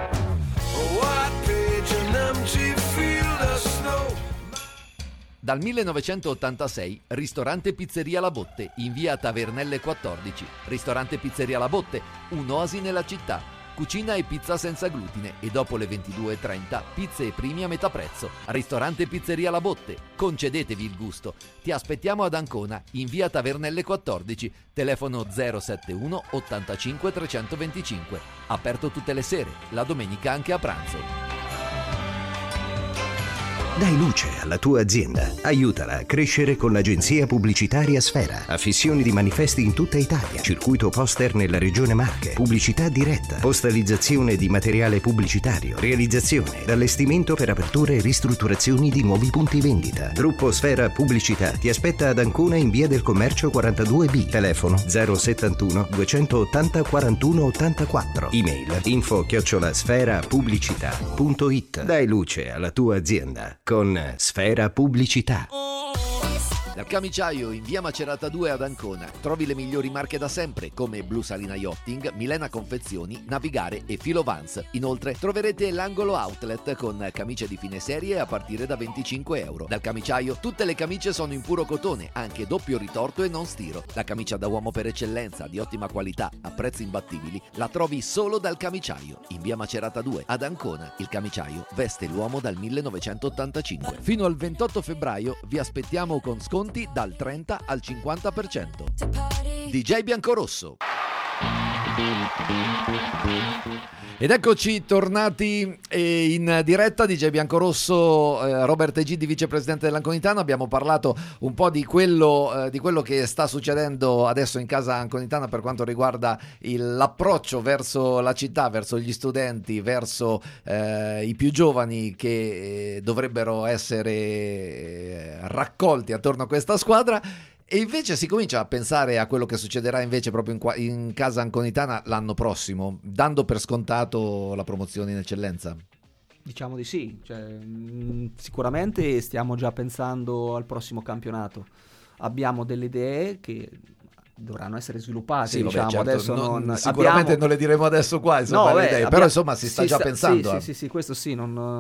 Dal 1986, ristorante Pizzeria La Botte, in via Tavernelle 14. Ristorante Pizzeria La Botte, un'oasi nella città. Cucina e pizza senza glutine, e dopo le 22:30 pizze e primi a metà prezzo. Ristorante Pizzeria La Botte, concedetevi il gusto. Ti aspettiamo ad Ancona, in via Tavernelle 14, telefono 071 85 325. Aperto tutte le sere, la domenica anche a pranzo. Dai luce alla tua azienda. Aiutala a crescere con l'agenzia pubblicitaria Sfera. Affissioni di manifesti in tutta Italia. Circuito poster nella regione Marche. Pubblicità diretta. Postalizzazione di materiale pubblicitario. Realizzazione. Allestimento per aperture e ristrutturazioni di nuovi punti vendita. Gruppo Sfera Pubblicità ti aspetta ad Ancona in via del Commercio 42B. Telefono 071 280 41 84. Email info@sferapubblicità.it. Dai luce alla tua azienda con Sfera Pubblicità. Dal camiciaio in via Macerata 2 ad Ancona trovi le migliori marche da sempre come Blu Salina Yachting, Milena Confezioni, Navigare e Filo Vans. Inoltre troverete l'angolo outlet con camicie di fine serie a partire da €25. Dal camiciaio tutte le camicie sono in puro cotone, anche doppio ritorto e non stiro. La camicia da uomo per eccellenza, di ottima qualità, a prezzi imbattibili, la trovi solo dal camiciaio in via Macerata 2 ad Ancona. Il camiciaio veste l'uomo dal 1985. Fino al 28 febbraio vi aspettiamo con sconti dal 30 al 50%. DJ Biancorosso. Ed eccoci tornati in diretta. DJ Biancorosso, Robert Egidi, vicepresidente dell'Anconitana. Abbiamo parlato un po' di quello che sta succedendo adesso in casa anconitana per quanto riguarda l'approccio verso la città, verso gli studenti, verso i più giovani che dovrebbero essere raccolti attorno a questa squadra. E invece si comincia a pensare a quello che succederà invece proprio in casa anconitana l'anno prossimo, dando per scontato la promozione in eccellenza. Diciamo di sì, sicuramente stiamo già pensando al prossimo campionato. Abbiamo delle idee che dovranno essere sviluppate, Sì, diciamo. certo, Adesso sicuramente non le diremo adesso qua, insomma, le idee, però insomma si sta già pensando. Sì, questo sì,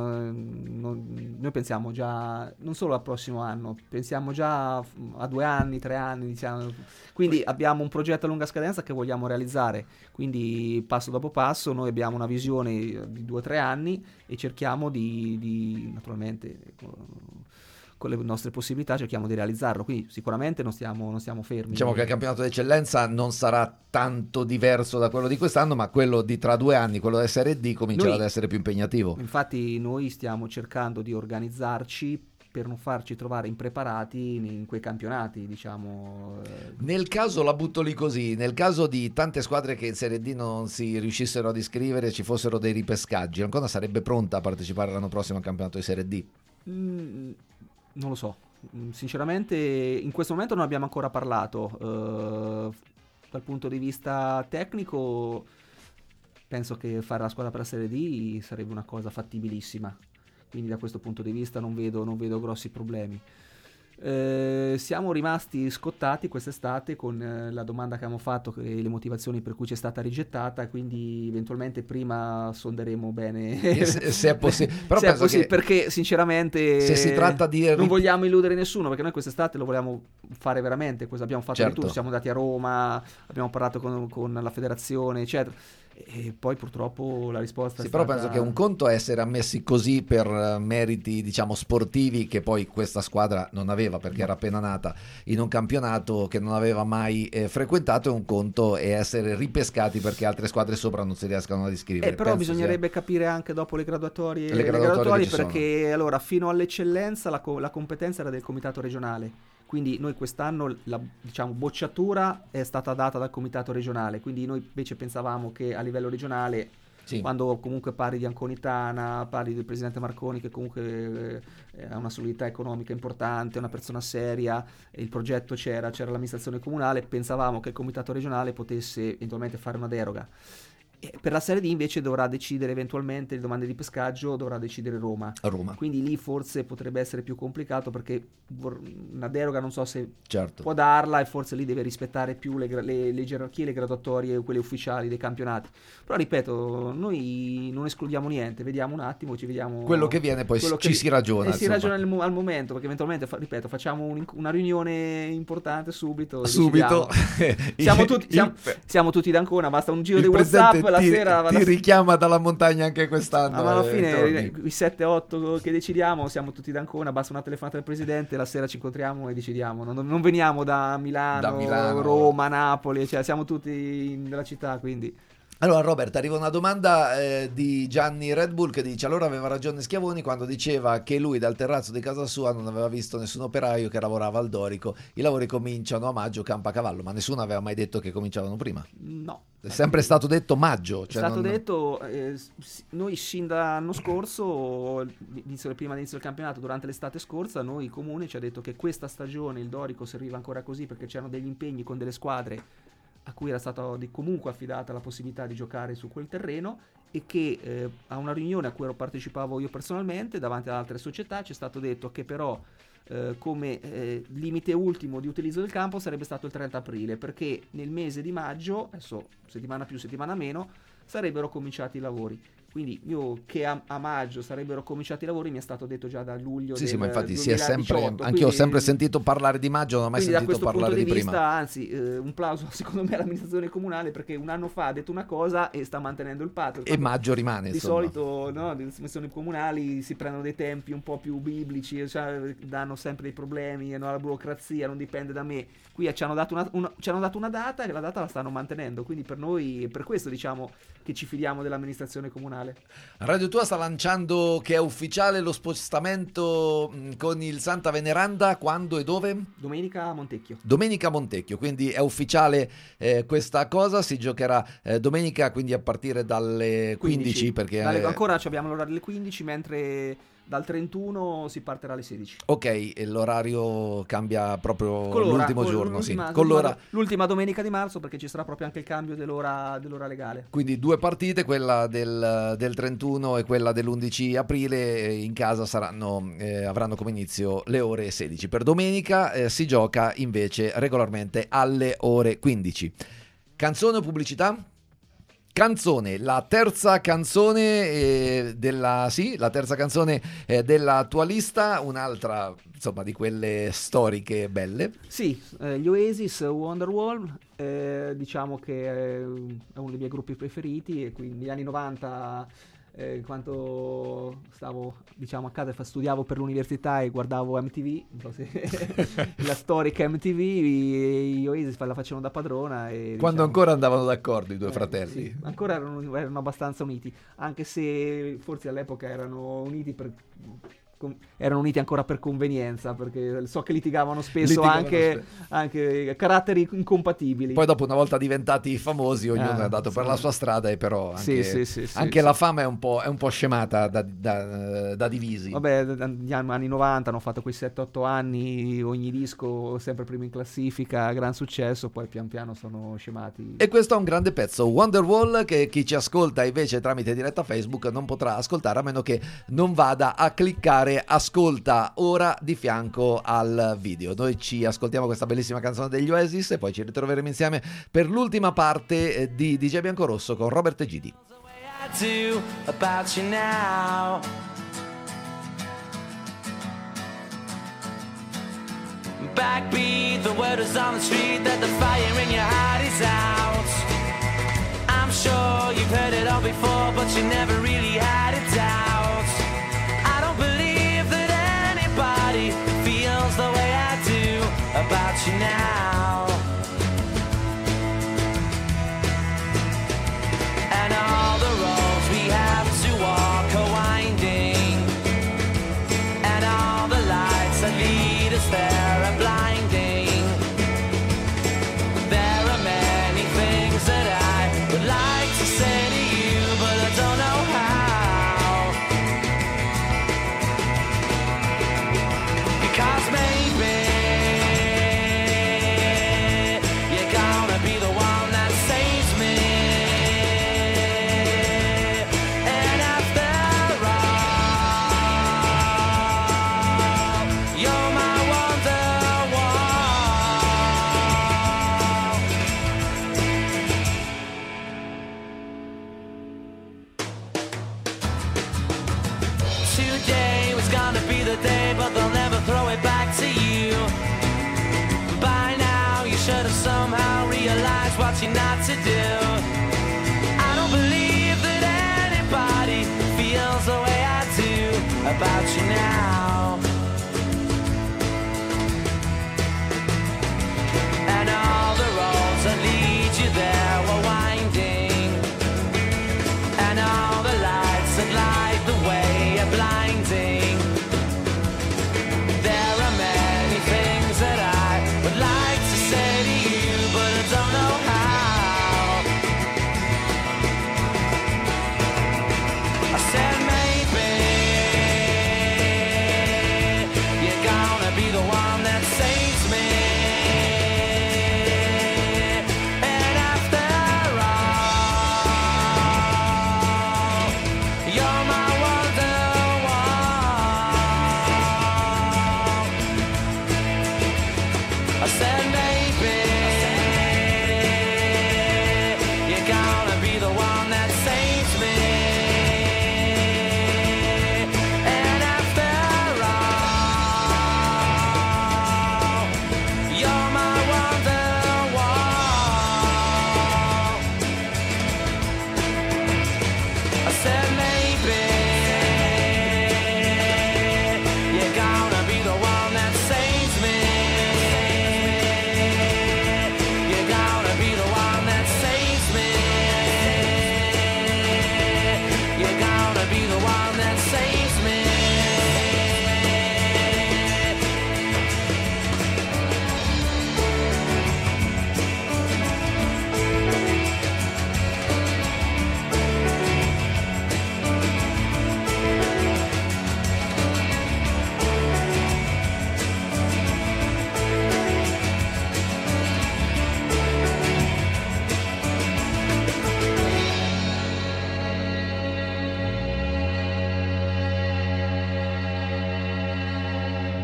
noi pensiamo già non solo al prossimo anno, pensiamo già a 2 anni, 3 anni, diciamo. Quindi abbiamo un progetto a lunga scadenza che vogliamo realizzare, quindi passo dopo passo noi abbiamo una visione di 2 o 3 anni e cerchiamo di naturalmente con le nostre possibilità cerchiamo di realizzarlo, quindi sicuramente non stiamo fermi. Diciamo che il campionato d'eccellenza non sarà tanto diverso da quello di quest'anno, ma quello di tra 2 anni, quello del Serie D, comincerà ad essere più impegnativo. Infatti noi stiamo cercando di organizzarci per non farci trovare impreparati in quei campionati, diciamo. Nel caso, la butto lì così, nel caso di tante squadre che in Serie D non si riuscissero ad iscrivere, ci fossero dei ripescaggi, Ancona sarebbe pronta a partecipare l'anno prossimo al campionato di Serie D? Non lo so, sinceramente in questo momento non abbiamo ancora parlato. Dal punto di vista tecnico penso che fare la squadra per la Serie D sarebbe una cosa fattibilissima, quindi da questo punto di vista non vedo grossi problemi. Siamo rimasti scottati quest'estate con la domanda che abbiamo fatto e le motivazioni per cui ci è stata rigettata, quindi eventualmente prima sonderemo bene se è possibile. Però se è possibile, perché sinceramente se si tratta di non vogliamo illudere nessuno, perché noi quest'estate lo vogliamo fare veramente, abbiamo fatto certo. di tutto, siamo andati a Roma, abbiamo parlato con la federazione eccetera, e poi purtroppo la risposta è però stata... penso che un conto è essere ammessi così per meriti, diciamo, sportivi, che poi questa squadra non aveva perché era appena nata in un campionato che non aveva mai frequentato, e un conto è essere ripescati perché altre squadre sopra non si riescano ad iscrivere. Però bisognerebbe capire anche dopo le graduatorie perché sono. Allora fino all'eccellenza la competenza era del comitato regionale. Quindi noi quest'anno la bocciatura è stata data dal comitato regionale, quindi noi invece pensavamo che a livello regionale, sì, quando comunque parli di Anconitana, parli del presidente Marconi che comunque ha una solidità economica importante, è una persona seria, il progetto c'era l'amministrazione comunale, pensavamo che il comitato regionale potesse eventualmente fare una deroga. Per la Serie D invece dovrà decidere eventualmente le domande di pescaggio, dovrà decidere Roma. Quindi lì forse potrebbe essere più complicato perché una deroga non so se può darla, e forse lì deve rispettare più le gerarchie, le graduatorie, quelle ufficiali dei campionati. Però ripeto, noi non escludiamo niente, vediamo un attimo, ci vediamo quello che viene, poi si ragiona. Si ragiona al momento, perché eventualmente facciamo una riunione importante subito. Siamo tutti d'Ancona, basta un giro di WhatsApp. La sera ti richiama dalla montagna anche quest'anno. Ma alla fine i 7-8 che decidiamo siamo tutti d'Ancona, basta una telefonata del presidente, la sera ci incontriamo e decidiamo. Non veniamo da Milano, Roma, Napoli, cioè siamo tutti nella città, quindi. Allora Robert, arriva una domanda di Gianni Red Bull che dice: allora aveva ragione Schiavoni quando diceva che lui dal terrazzo di casa sua non aveva visto nessun operaio che lavorava al Dorico, i lavori cominciano a maggio, Campacavallo, ma nessuno aveva mai detto che cominciavano prima? No. È sempre stato detto maggio. È stato detto, noi sin dall'anno scorso, prima dell'inizio del campionato, durante l'estate scorsa, noi il comune ci ha detto che questa stagione il Dorico serviva ancora così perché c'erano degli impegni con delle squadre a cui era stata comunque affidata la possibilità di giocare su quel terreno, e che a una riunione a cui partecipavo io personalmente davanti ad altre società ci è stato detto che però come limite ultimo di utilizzo del campo sarebbe stato il 30 aprile, perché nel mese di maggio, adesso settimana più settimana meno, sarebbero cominciati i lavori. Quindi io che a maggio sarebbero cominciati i lavori mi è stato detto già da luglio Sì, del sì, ma infatti 2018, si è sempre, anch'io ho quindi- sempre sentito parlare di maggio, non ho mai quindi da sentito questo parlare punto di di prima. vista, anzi, un plauso secondo me all'amministrazione comunale, perché un anno fa ha detto una cosa e sta mantenendo il patto. E maggio rimane, Di insomma. solito, no, le amministrazioni comunali si prendono dei tempi un po' più biblici, cioè, danno sempre dei problemi, no, la burocrazia non dipende da me. Qui ci hanno dato una data e la data la stanno mantenendo, quindi per noi, per questo diciamo che ci fidiamo dell'amministrazione comunale. Radio Tua sta lanciando che è ufficiale lo spostamento con il Santa Veneranda, quando e dove? Domenica a Montecchio. Domenica a Montecchio, quindi è ufficiale questa cosa, si giocherà domenica, quindi a partire dalle 15 perché ancora abbiamo l'orario alle 15, mentre dal 31 si partirà alle 16. ok, e l'orario cambia proprio Con l'ora, l'ultimo con giorno, sì. l'ultima- Con l'ora. l'ultima domenica di marzo, perché ci sarà proprio anche il cambio dell'ora legale. Quindi 2 partite, quella del 31 e quella dell'11 aprile, in casa avranno come inizio le ore 16. Per domenica si gioca invece regolarmente alle ore 15. Canzone o pubblicità? Canzone, la terza canzone della tua lista, un'altra insomma di quelle storiche belle. Sì, gli Oasis, Wonderwall, diciamo che è uno dei miei gruppi preferiti, e quindi negli anni 90, quando stavo diciamo a casa, studiavo per l'università e guardavo MTV, non so se la storica MTV, gli Oasis la facevano da padrona, e Quando diciamo, ancora andavano d'accordo i due fratelli. sì, ancora erano abbastanza uniti, anche se forse all'epoca erano uniti ancora per convenienza, perché so che litigavano spesso, anche caratteri incompatibili. Poi dopo, una volta diventati famosi, ognuno è andato per la sua strada, e però anche, anche la fama è un po' scemata da divisi. Vabbè, negli anni 90 hanno fatto quei 7-8 anni, ogni disco sempre primo in classifica, gran successo, poi pian piano sono scemati. E questo è un grande pezzo, Wonderwall, che chi ci ascolta invece tramite diretta Facebook non potrà ascoltare, a meno che non vada a cliccare ascolta ora di fianco al video. Noi ci ascoltiamo questa bellissima canzone degli Oasis e poi ci ritroveremo insieme per l'ultima parte di DJ Biancorosso con Robert e Gidi. Backbeat, the word is on the street that the fire in your heart is out. I'm sure you've heard it all before, but you never really had it out. I don't believe that anybody feels the way I do about you now. And all the roads we have to walk are winding, and all the lights that lead us there are blinding. There are many things that I would like to say to you, but I don't know how. Because maybe you're gonna be the one that saves me. And after all, you're my Wonderwall. Today was gonna be the day, but they'll never throw it back to you. By now you should have somehow realized what you're not to do. I don't believe that anybody feels the way I do about you now. And all the roads that lead you there were winding, and all the lights that light the way are blinding. There are many things that I would like to say to you, but I don't know how.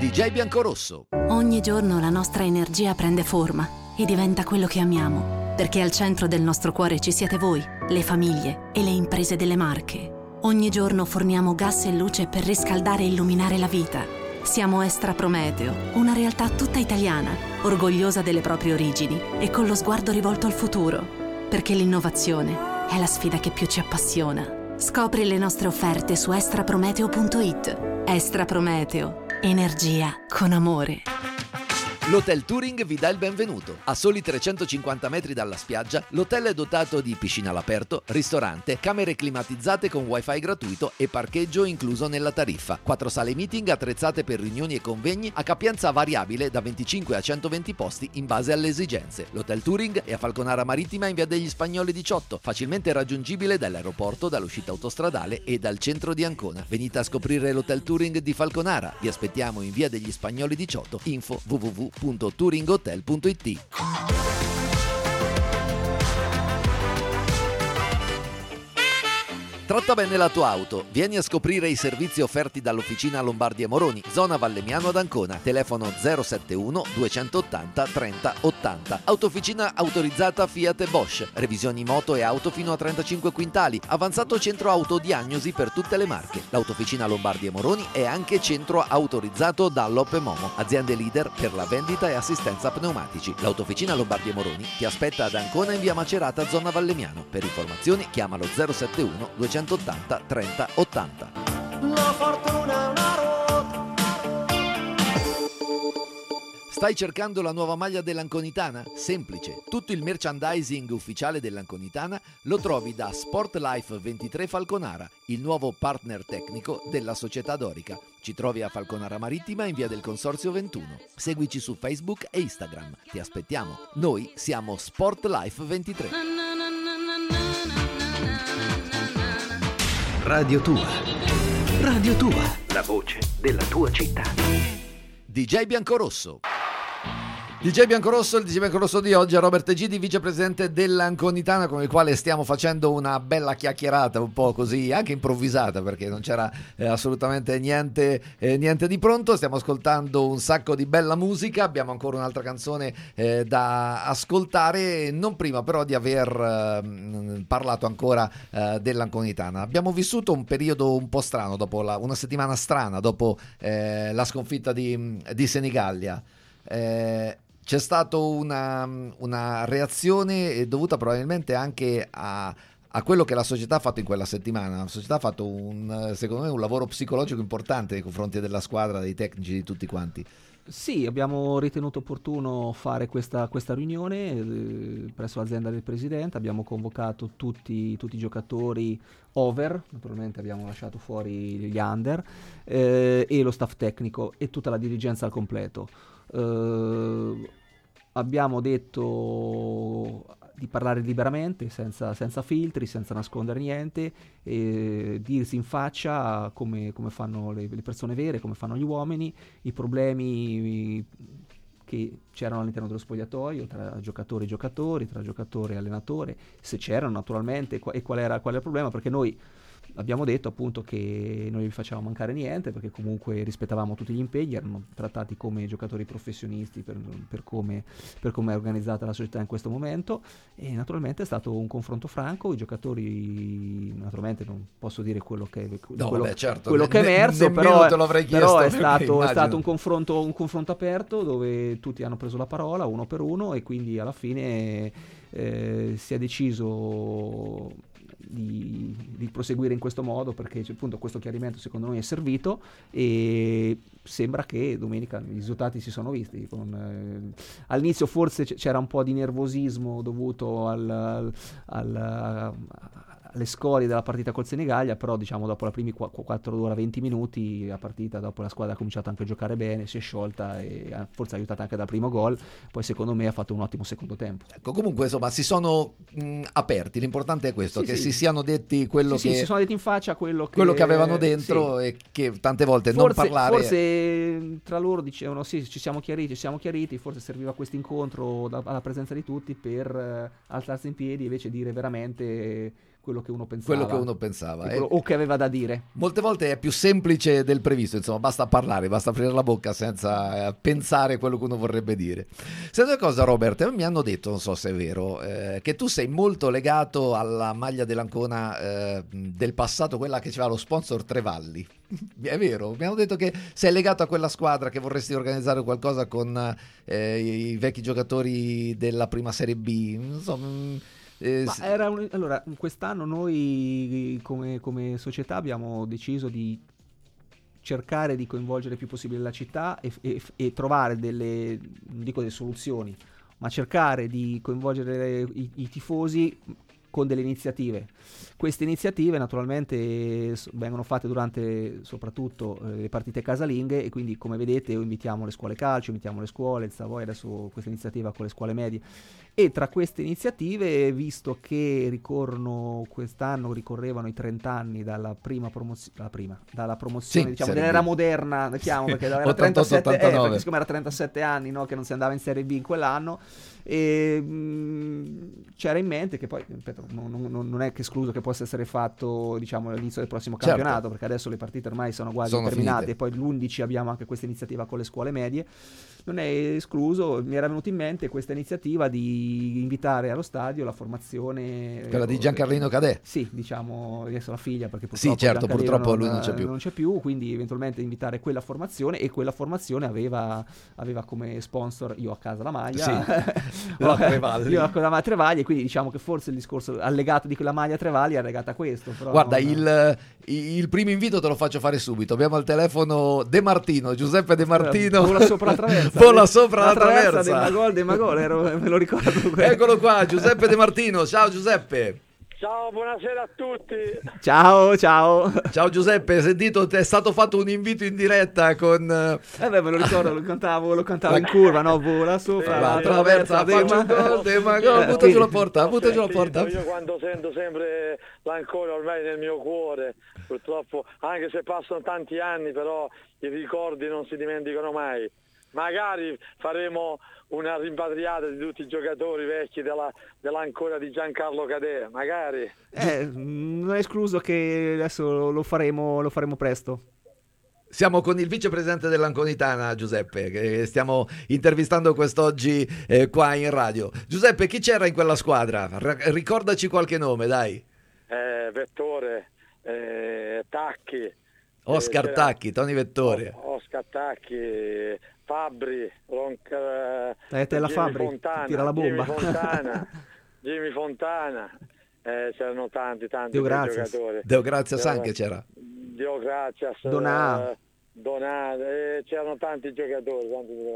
DJ Biancorosso. Ogni giorno la nostra energia prende forma e diventa quello che amiamo, perché al centro del nostro cuore ci siete voi, le famiglie e le imprese delle Marche. Ogni giorno forniamo gas e luce per riscaldare e illuminare la vita. Siamo Estra Prometeo, una realtà tutta italiana, orgogliosa delle proprie origini e con lo sguardo rivolto al futuro, perché l'innovazione è la sfida che più ci appassiona. Scopri le nostre offerte su estraprometeo.it. Estra Prometeo, energia con amore. L'Hotel Touring vi dà il benvenuto. A soli 350 metri dalla spiaggia, l'hotel è dotato di piscina all'aperto, ristorante, camere climatizzate con wifi gratuito e parcheggio incluso nella tariffa. 4 sale meeting attrezzate per riunioni e convegni a capienza variabile da 25 a 120 posti in base alle esigenze. L'Hotel Touring è a Falconara Marittima in via degli Spagnoli 18, facilmente raggiungibile dall'aeroporto, dall'uscita autostradale e dal centro di Ancona. Venite a scoprire l'Hotel Touring di Falconara. Vi aspettiamo in via degli Spagnoli 18. Info www.touringhotel.it. Tratta bene la tua auto. Vieni a scoprire i servizi offerti dall'Officina Lombardi Moroni, zona Vallemmiano ad Ancona. Telefono 071 280 30 80. Autofficina autorizzata Fiat e Bosch. Revisioni moto e auto fino a 35 quintali. Avanzato centro autodiagnosi per tutte le marche. L'Autofficina Lombardi Moroni è anche centro autorizzato da Lopp e Momo, aziende leader per la vendita e assistenza pneumatici. L'Autofficina Lombardi Moroni ti aspetta ad Ancona in via Macerata, zona Vallemmiano. Per informazioni chiamalo 071 280 30 80. La fortuna è una ruota. Stai cercando la nuova maglia dell'Anconitana? Semplice. Tutto il merchandising ufficiale dell'Anconitana lo trovi da Sport Life 23 Falconara, il nuovo partner tecnico della società Dorica. Ci trovi a Falconara Marittima in via del Consorzio 21. Seguici su Facebook e Instagram. Ti aspettiamo. Noi siamo Sport Life 23. Radio Tua. Radio Tua. La voce della tua città. DJ Biancorosso. DJ Biancorosso, il DJ Biancorosso di oggi è Robert Gidi, vicepresidente dell'Anconitana, con il quale stiamo facendo una bella chiacchierata, un po' così, anche improvvisata, perché non c'era assolutamente niente di pronto. Stiamo ascoltando un sacco di bella musica, abbiamo ancora un'altra canzone da ascoltare, non prima però di aver parlato ancora dell'Anconitana. Abbiamo vissuto un periodo un po' strano, dopo una settimana strana, dopo la sconfitta di Senigallia. C'è stata una reazione dovuta probabilmente anche a quello che la società ha fatto in quella settimana. La società ha fatto secondo me un lavoro psicologico importante nei confronti della squadra, dei tecnici, di tutti quanti. Sì, abbiamo ritenuto opportuno fare questa riunione presso l'azienda del presidente. Abbiamo convocato tutti i giocatori over, naturalmente abbiamo lasciato fuori gli under, e lo staff tecnico e tutta la dirigenza al completo. Abbiamo detto di parlare liberamente, senza filtri, senza nascondere niente, e dirsi in faccia come fanno le persone vere, come fanno gli uomini, i problemi che c'erano all'interno dello spogliatoio tra giocatori e giocatori, tra giocatore e allenatore, se c'erano naturalmente, e qual era il problema, perché noi abbiamo detto appunto che non gli facevamo mancare niente, perché comunque rispettavamo tutti gli impegni, erano trattati come giocatori professionisti per come è organizzata la società in questo momento, e naturalmente è stato un confronto franco. I giocatori, naturalmente non posso dire quello che è emerso, però è stato un confronto aperto dove tutti hanno preso la parola uno per uno, e quindi alla fine si è deciso di proseguire in questo modo, perché appunto questo chiarimento secondo noi è servito, e sembra che domenica i risultati si sono visti. All'inizio forse c'era un po' di nervosismo dovuto alle scorie della partita col Senigallia, però diciamo dopo la primi 4 ore 20 minuti la partita, dopo la squadra ha cominciato anche a giocare bene, si è sciolta e forse aiutata anche dal primo gol. Poi secondo me ha fatto un ottimo secondo tempo. Ecco, comunque insomma si sono aperti, l'importante è questo, che si siano detti quello che si sono detti in faccia quello che avevano dentro, e che tante volte non parlare. Forse tra loro dicevano ci siamo chiariti, forse serviva questo incontro alla presenza di tutti per alzarsi in piedi, invece dire veramente quello che uno pensava. Quello che uno pensava. O che aveva da dire. Molte volte è più semplice del previsto, insomma, basta parlare, basta aprire la bocca senza pensare quello che uno vorrebbe dire. Sai una cosa, Robert, mi hanno detto, non so se è vero, che tu sei molto legato alla maglia dell'Ancona del passato, quella che c'era lo sponsor Trevalli. È vero? Mi hanno detto che sei legato a quella squadra, che vorresti organizzare qualcosa con i vecchi giocatori della prima Serie B, non so. Allora, quest'anno noi come società abbiamo deciso di cercare di coinvolgere il più possibile la città e trovare delle, non dico delle soluzioni, ma cercare di coinvolgere i tifosi con delle iniziative. Queste iniziative naturalmente vengono fatte durante soprattutto le partite casalinghe, e quindi, come vedete, invitiamo le scuole calcio, invitiamo le scuole, il Savoia adesso questa iniziativa con le scuole medie. E tra queste iniziative, visto che quest'anno ricorrevano i 30 anni dalla promozione, Sì, diciamo, Serie dell'era B. moderna, chiamiamo, perché era 88, 37, 89. perché siccome era 37 anni, no, che non si andava in Serie B in quell'anno, e c'era in mente che poi, ripeto, non è che escluso che possa essere fatto, diciamo, all'inizio del prossimo Certo. campionato, perché adesso le partite ormai sono quasi terminate, e poi l'11 abbiamo anche questa iniziativa con le scuole medie. Non è escluso, mi era venuto in mente questa iniziativa di invitare allo stadio la formazione, Quella di Giancarlino Cadè. sì, diciamo, adesso la figlia, perché Sì, purtroppo certo, Giancarlino purtroppo lui non c'è più. quindi eventualmente invitare quella formazione, e quella formazione aveva come sponsor Io a casa la maglia, Sì. La Trevalli. Io con la maglia Trevalli, e quindi diciamo che forse il discorso allegato di quella maglia Trevalli è legato a questo. Però Guarda, il primo invito te lo faccio fare subito. Abbiamo al telefono De Martino, Giuseppe De Martino. Vola sopra la traversa. Vola sopra la traversa. Demagol, me lo ricordo. Eccolo qua, Giuseppe De Martino. Ciao Giuseppe. Ciao, buonasera a tutti. Ciao. Ciao Giuseppe, sentito, è stato fatto un invito in diretta con... Me lo ricordo, lo cantavo in curva, no? Vola sopra la traversa, faccio un gol, Demagol, buttaci la porta, Io quando sento sempre l'Ancona ormai nel mio cuore, purtroppo, anche se passano tanti anni, però i ricordi non si dimenticano mai. Magari faremo una rimpatriata di tutti i giocatori vecchi dell'Ancona di Giancarlo Cadè, magari. Non è escluso che adesso lo faremo presto. Siamo con il vicepresidente dell'Anconitana, Giuseppe, che stiamo intervistando quest'oggi qua in radio. Giuseppe, chi c'era in quella squadra? Ricordaci qualche nome, dai. Vettore, Tacchi. Oscar Tacchi, Toni Vettore. Oscar Tacchi, Fabbri, la Fabbri, tira la bomba. Jimmy Fontana, c'erano tanti Deo Grazias. giocatori. Deo Grazias anche c'era. Deo Grazias, Donà, c'erano tanti giocatori.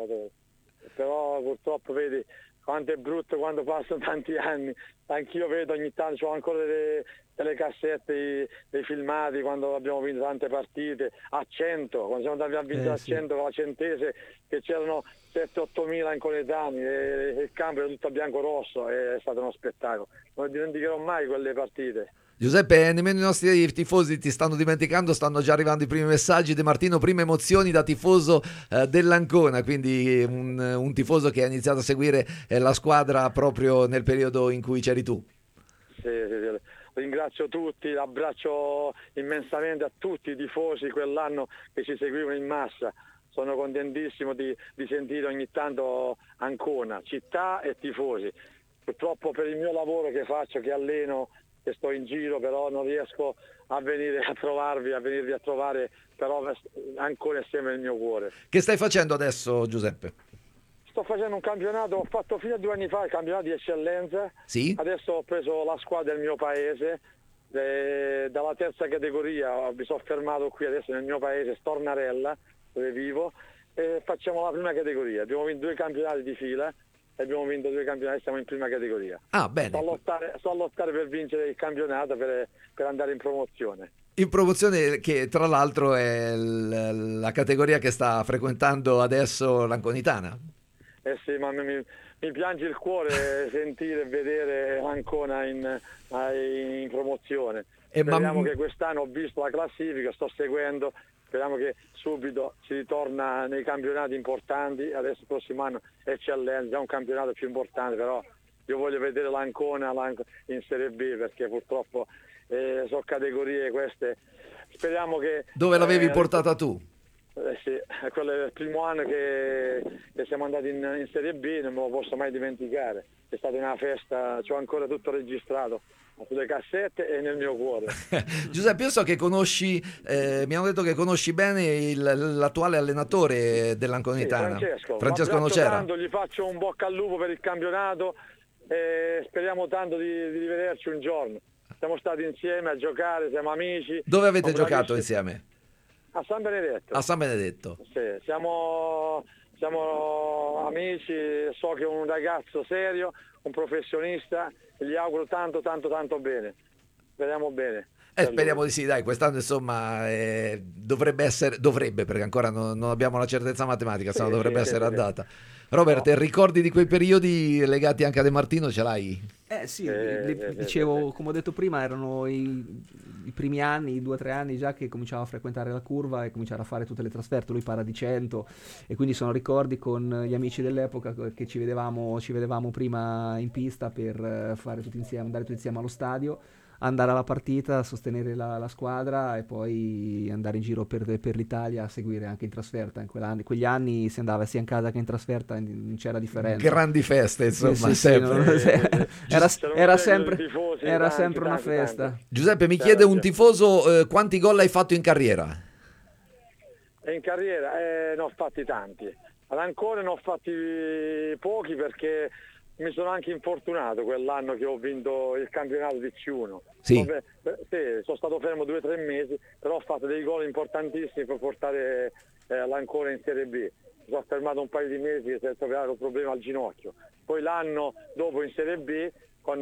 Però purtroppo vedi quanto è brutto quando passano tanti anni. Anch'io vedo ogni tanto, ho ancora delle cassette, dei filmati quando abbiamo vinto tante partite a 100, quando siamo andati a vincere a 100 con la Centese, che c'erano 7-8 mila anconetani e il campo era tutto bianco-rosso, è stato uno spettacolo. Non dimenticherò mai quelle partite. Giuseppe, nemmeno i nostri tifosi ti stanno dimenticando, stanno già arrivando i primi messaggi. De Martino, prime emozioni da tifoso dell'Ancona, quindi un tifoso che ha iniziato a seguire la squadra proprio nel periodo in cui c'eri tu. Sì. Ringrazio tutti, abbraccio immensamente a tutti i tifosi quell'anno che ci seguivano in massa. Sono contentissimo di sentire ogni tanto Ancona, città e tifosi. Purtroppo per il mio lavoro che faccio, che alleno, che sto in giro, però non riesco a venire a trovarvi, a venirvi a trovare, però Ancona è sempre nel mio cuore. Che stai facendo adesso, Giuseppe? Sto facendo un campionato, ho fatto fino a 2 anni fa il campionato di eccellenza. Sì? Adesso ho preso la squadra del mio paese, dalla terza categoria, mi sono fermato qui adesso nel mio paese, Stornarella, dove vivo, e facciamo la prima categoria. Abbiamo vinto 2 campionati di fila, abbiamo vinto 2 campionati, siamo in prima categoria. Ah, bene. Sto a lottare per vincere il campionato, per andare in promozione. In promozione, che tra l'altro è la categoria che sta frequentando adesso l'Anconitana. Sì, ma mi piange il cuore sentire e vedere Ancona in promozione. Speriamo che quest'anno ho visto la classifica, sto seguendo, speriamo che subito si ritorna nei campionati importanti. Adesso il prossimo anno eccellenza, è un campionato più importante, però io voglio vedere l'Ancona in Serie B, perché purtroppo sono categorie queste. Speriamo che... Dove l'avevi portata tu? Sì, quello è il primo anno che siamo andati in Serie B, non me lo posso mai dimenticare. È stata una festa, c'ho ancora tutto registrato sulle cassette e nel mio cuore. Giuseppe, io so che conosci, mi hanno detto che conosci bene l'attuale allenatore dell'Anconitana, Francesco Nocera. Tanto, gli faccio un bocca al lupo per il campionato e speriamo tanto di rivederci un giorno. Siamo stati insieme a giocare, siamo amici. Dove avete giocato insieme? A San Benedetto. A San Benedetto. Sì, siamo amici, so che è un ragazzo serio, un professionista, gli auguro tanto bene. Speriamo bene. Speriamo di sì, dai, quest'anno insomma dovrebbe, perché ancora non abbiamo la certezza matematica, se no dovrebbe essere andata. Robert, ricordi di quei periodi legati anche a De Martino, ce l'hai? Sì, dicevo, come ho detto prima, erano i primi anni, i 2 o 3 anni già che cominciavo a frequentare la curva e cominciare a fare tutte le trasferte. Lui parla di 100 e quindi sono ricordi con gli amici dell'epoca che ci vedevamo prima in pista per fare tutti insieme, andare tutti insieme allo stadio, andare alla partita, sostenere la squadra e poi andare in giro per l'Italia a seguire anche in trasferta. In quegli anni si andava sia in casa che in trasferta, non c'era differenza. Grandi feste, insomma, sì, sempre. Era sempre una festa. Giuseppe, mi chiede un tifoso quanti gol hai fatto in carriera? In carriera ne ho fatti tanti. Ad Ancona ne ho fatti pochi perché mi sono anche infortunato quell'anno che ho vinto il campionato di C1. Sì. Sono stato fermo 2 o 3 mesi, però ho fatto dei gol importantissimi per portare l'Ancona in Serie B. Mi sono fermato un paio di mesi senza avere un problema al ginocchio. Poi l'anno dopo in Serie B con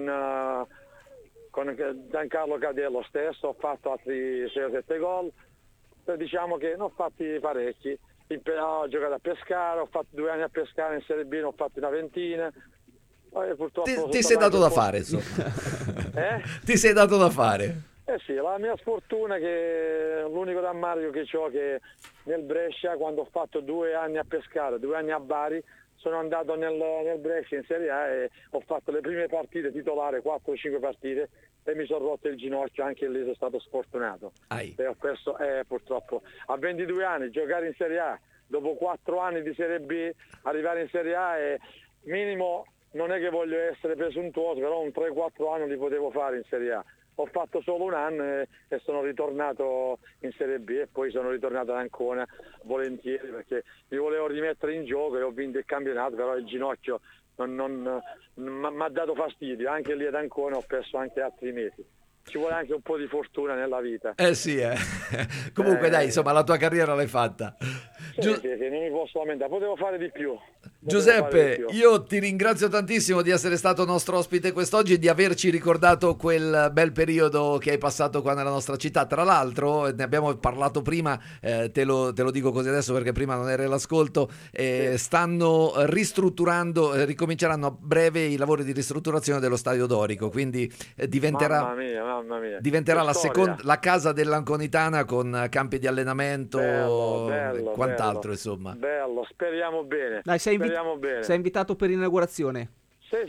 Giancarlo Cadello stesso ho fatto altri 6 o 7 gol. Diciamo che ne ho fatti parecchi. Ho giocato a Pescara, ho fatto 2 anni a Pescara, in Serie B ne ho fatti una ventina. Ti sei dato da fare, insomma. Ti sei dato da fare. Sì, la mia sfortuna è che l'unico rammarico che ho che nel Brescia, quando ho fatto 2 anni a Pescara, 2 anni a Bari, sono andato nel Brescia in Serie A e ho fatto le prime partite titolare, 4 o 5 partite, e mi sono rotto il ginocchio, anche lì sono stato sfortunato. E ho perso, purtroppo, a 22 anni giocare in Serie A, dopo 4 anni di Serie B, arrivare in Serie A è minimo. Non è che voglio essere presuntuoso, però un 3-4 anni li potevo fare in Serie A. Ho fatto solo un anno e sono ritornato in Serie B e poi sono ritornato ad Ancona volentieri perché mi volevo rimettere in gioco e ho vinto il campionato, però il ginocchio mi ha dato fastidio. Anche lì ad Ancona ho perso anche altri mesi. Ci vuole anche un po' di fortuna nella vita. Sì. Comunque dai, insomma, la tua carriera l'hai fatta. Sì, non mi posso lamentare, potevo fare di più. Giuseppe, io ti ringrazio tantissimo di essere stato nostro ospite quest'oggi e di averci ricordato quel bel periodo che hai passato qua nella nostra città. Tra l'altro, ne abbiamo parlato prima, te lo dico così adesso perché prima non era l'ascolto, stanno ristrutturando, ricominceranno a breve i lavori di ristrutturazione dello Stadio Dorico, quindi diventerà... Mamma mia. Diventerà la casa dell'Anconitana con campi di allenamento, bello, quant'altro, insomma. Bello, speriamo bene. Dai, sei invitato per l'inaugurazione. Sì.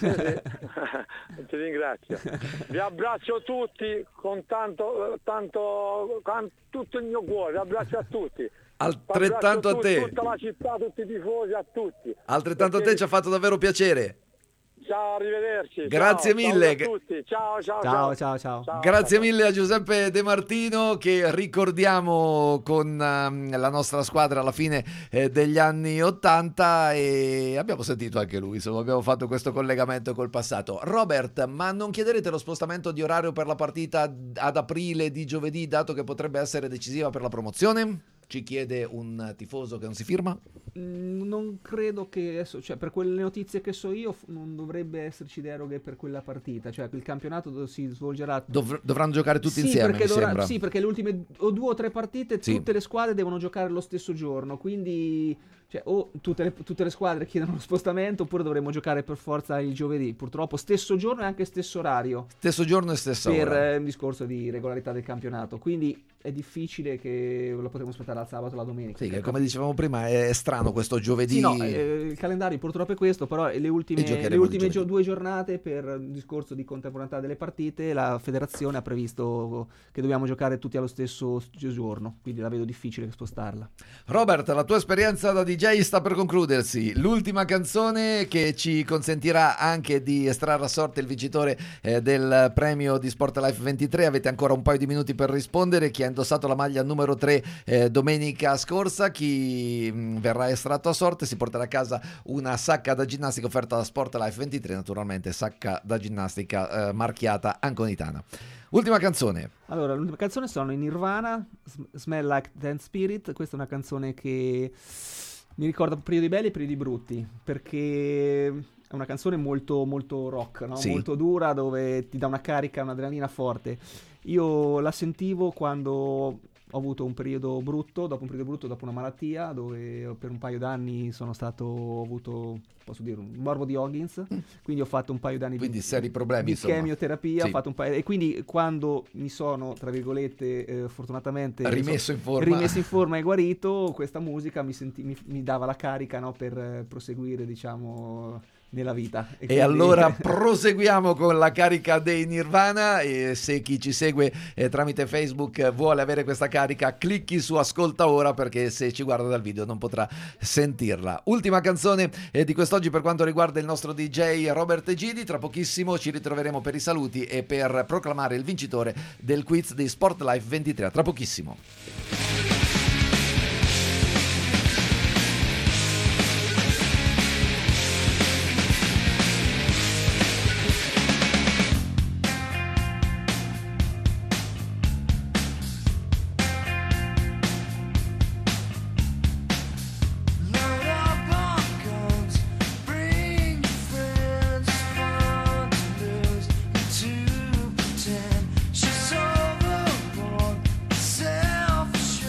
Ti ringrazio. Vi abbraccio tutti con tutto il mio cuore. Vi abbraccio a tutti. Altrettanto a te. Tutta la città, tutti i tifosi, a tutti. Altrettanto a te, ci ha fatto davvero piacere. Ciao, arrivederci. Grazie mille. Ciao a tutti. Ciao. Grazie mille a Giuseppe De Martino, che ricordiamo con la nostra squadra alla fine degli anni 80, e abbiamo sentito anche lui, insomma, abbiamo fatto questo collegamento col passato. Robert, ma non chiederete lo spostamento di orario per la partita ad aprile di giovedì, dato che potrebbe essere decisiva per la promozione? Ci chiede un tifoso che non si firma. Non credo che adesso, cioè, per quelle notizie che so io, non dovrebbe esserci deroghe per quella partita. Cioè, il campionato si svolgerà. Dovranno giocare tutti insieme. Perché mi sembra. Sì, perché le ultime 2 o 3 partite tutte le squadre devono giocare lo stesso giorno. Quindi, cioè, o tutte le squadre chiedono lo spostamento, oppure dovremmo giocare per forza il giovedì. Purtroppo, stesso giorno e anche stesso orario. Stesso giorno e stessa ora. Per un discorso di regolarità del campionato. Quindi è difficile che lo potremo aspettare. sarà il sabato o la domenica. Sì, che come dicevamo prima è strano questo giovedì. Sì, no, il calendario purtroppo è questo, però le ultime due giornate, per un discorso di contemporaneità delle partite, la federazione ha previsto che dobbiamo giocare tutti allo stesso giorno, quindi la vedo difficile spostarla. Robert, la tua esperienza da DJ sta per concludersi. L'ultima canzone che ci consentirà anche di estrarre a sorte il vincitore del premio di Sport Life 23. Avete ancora un paio di minuti per rispondere. Chi ha indossato la maglia numero 3 domenica scorsa, chi verrà estratto a sorte si porterà a casa una sacca da ginnastica offerta da Sport Life 23, naturalmente sacca da ginnastica marchiata anconitana. Ultima canzone. Allora, l'ultima canzone sono in Nirvana, Smell Like Teen Spirit. Questa è una canzone che mi ricorda periodi belli e periodi brutti, perché è una canzone molto, molto rock, no? Sì. Molto dura, dove ti dà una carica, un'adrenalina forte. Io la sentivo quando ho avuto un periodo brutto, dopo una malattia, dove per un paio d'anni ho avuto, posso dire, un morbo di Hodgins, quindi ho fatto un paio d'anni seri problemi, di chemioterapia, sì. ho fatto e quindi quando mi sono, tra virgolette, fortunatamente rimesso in forma e guarito, questa musica mi dava la carica, no, per proseguire, diciamo, nella vita. E quindi... allora proseguiamo con la carica dei Nirvana, e se chi ci segue tramite Facebook vuole avere questa carica, clicchi su ascolta ora, perché se ci guarda dal video non potrà sentirla. Ultima canzone di quest'oggi per quanto riguarda il nostro DJ Robert Egidi. Tra pochissimo ci ritroveremo per i saluti e per proclamare il vincitore del quiz di Sport Life 23. Tra pochissimo. She's overboard, selfish.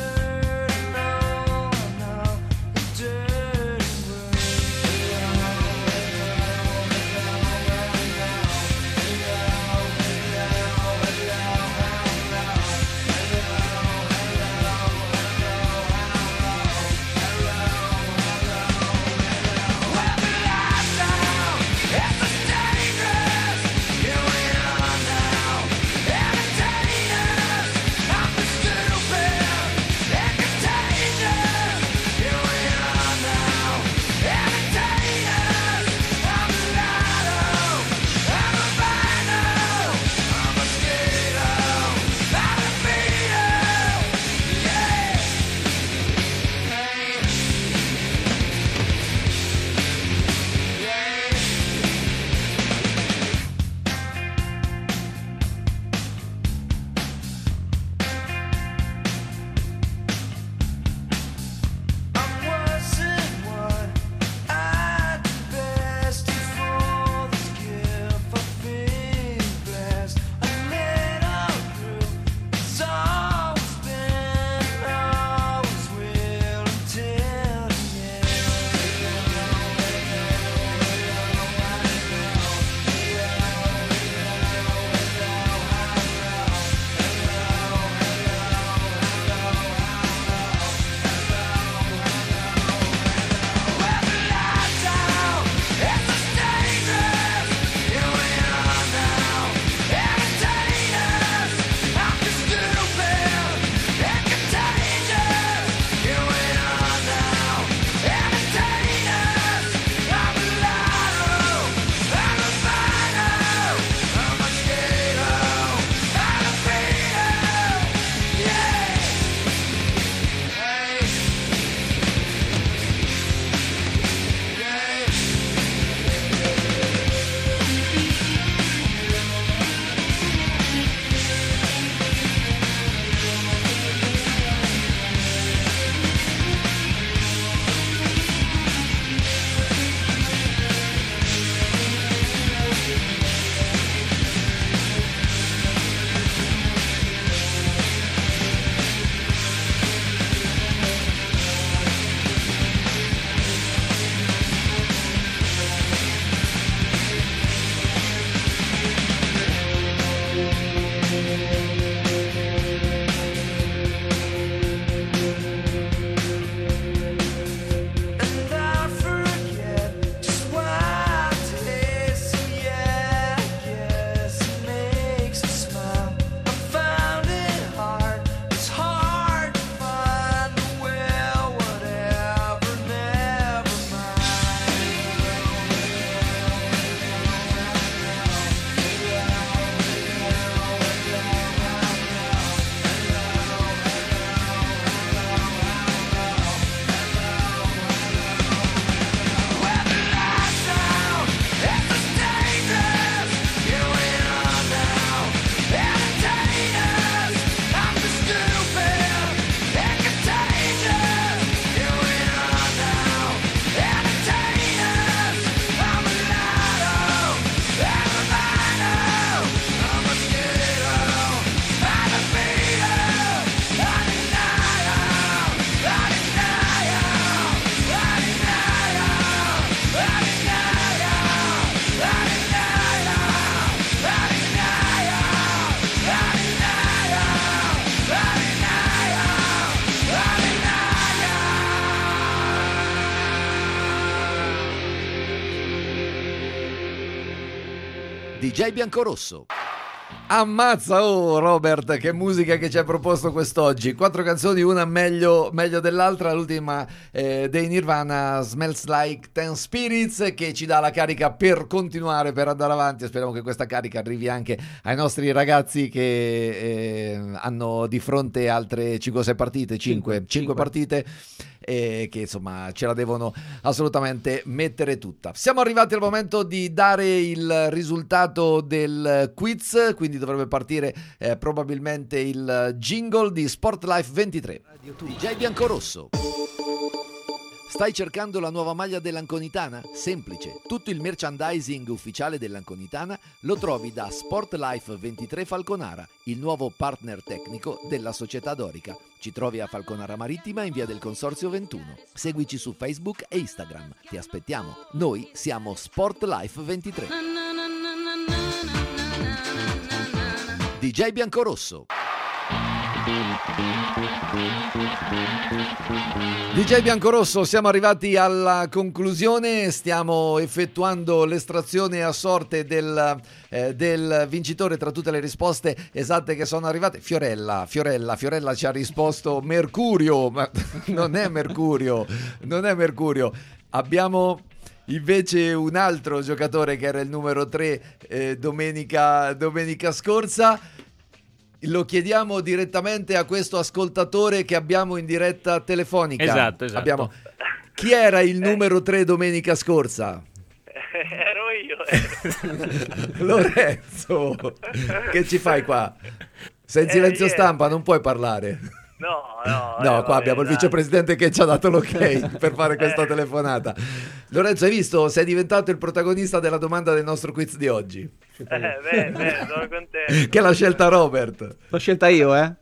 DJ Biancorosso. Ammazza, oh Robert, che musica che ci hai proposto quest'oggi. 4 canzoni, una meglio dell'altra. L'ultima dei Nirvana, Smells Like Teen Spirits, che ci dà la carica per continuare, per andare avanti. Speriamo che questa carica arrivi anche ai nostri ragazzi che hanno di fronte altre 5-6 partite, 5 partite, e che insomma ce la devono assolutamente mettere tutta. Siamo arrivati al momento di dare il risultato del quiz, quindi dovrebbe partire probabilmente il jingle di Sport Life 23. DJ Biancorosso. Stai cercando la nuova maglia dell'Anconitana? Semplice, tutto il merchandising ufficiale dell'Anconitana lo trovi da Sport Life 23 Falconara, il nuovo partner tecnico della società dorica. Ci trovi a Falconara Marittima in via del Consorzio 21. Seguici su Facebook e Instagram. Ti aspettiamo. Noi siamo Sport Life 23. DJ Biancorosso. DJ Biancorosso, siamo arrivati alla conclusione, stiamo effettuando l'estrazione a sorte del vincitore tra tutte le risposte esatte che sono arrivate. Fiorella ci ha risposto Mercurio, ma non è Mercurio. Abbiamo invece un altro giocatore che era il numero 3 domenica scorsa. Lo chiediamo direttamente a questo ascoltatore che abbiamo in diretta telefonica. Esatto. Chi era il numero 3 domenica scorsa? Ero io. Lorenzo, che ci fai qua? Sei in silenzio stampa, non puoi parlare. No, qua abbiamo il vicepresidente che ci ha dato l'ok per fare questa telefonata. Lorenzo, hai visto? Sei diventato il protagonista della domanda del nostro quiz di oggi. Bene, sono contento. Che l'ha scelta Robert. L'ho scelta io, Bene.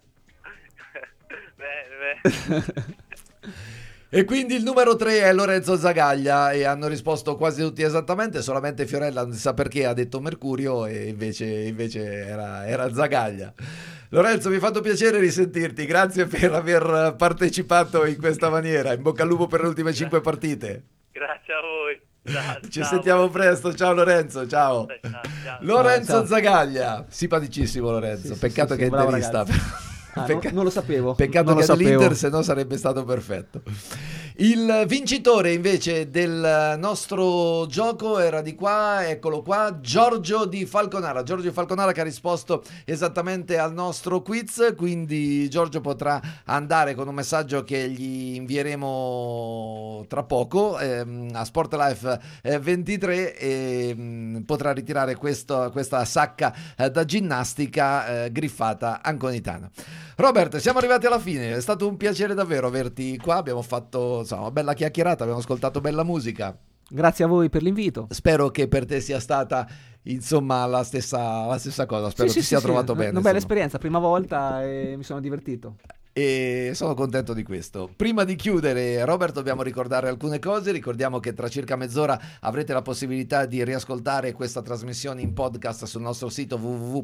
E quindi il numero 3 è Lorenzo Zagaglia e hanno risposto quasi tutti esattamente, solamente Fiorella non si sa perché ha detto Mercurio e invece era Zagaglia. Lorenzo, mi ha fatto piacere risentirti, grazie per aver partecipato in questa maniera, in bocca al lupo per le ultime 5 partite. Grazie a voi. Ci sentiamo presto, ciao Lorenzo, ciao. Lorenzo Zagaglia, simpaticissimo Lorenzo, peccato che è interista. Non lo sapevo. Peccato che dell'Inter, se no sarebbe stato perfetto. Il vincitore invece del nostro gioco era di qua, eccolo qua, Giorgio di Falconara che ha risposto esattamente al nostro quiz, quindi Giorgio potrà andare con un messaggio che gli invieremo tra poco a Sport Life 23 e potrà ritirare questa sacca da ginnastica griffata anconitana. Robert, siamo arrivati alla fine, è stato un piacere davvero averti qua, abbiamo fatto una bella chiacchierata, abbiamo ascoltato bella musica. Grazie a voi per l'invito. Spero che per te sia stata insomma la stessa cosa, spero ti sia trovato bene. Una bella esperienza, prima volta e mi sono divertito. E sono contento di questo. Prima di chiudere, Robert, dobbiamo ricordare alcune cose. Ricordiamo che tra circa mezz'ora avrete la possibilità di riascoltare questa trasmissione in podcast sul nostro sito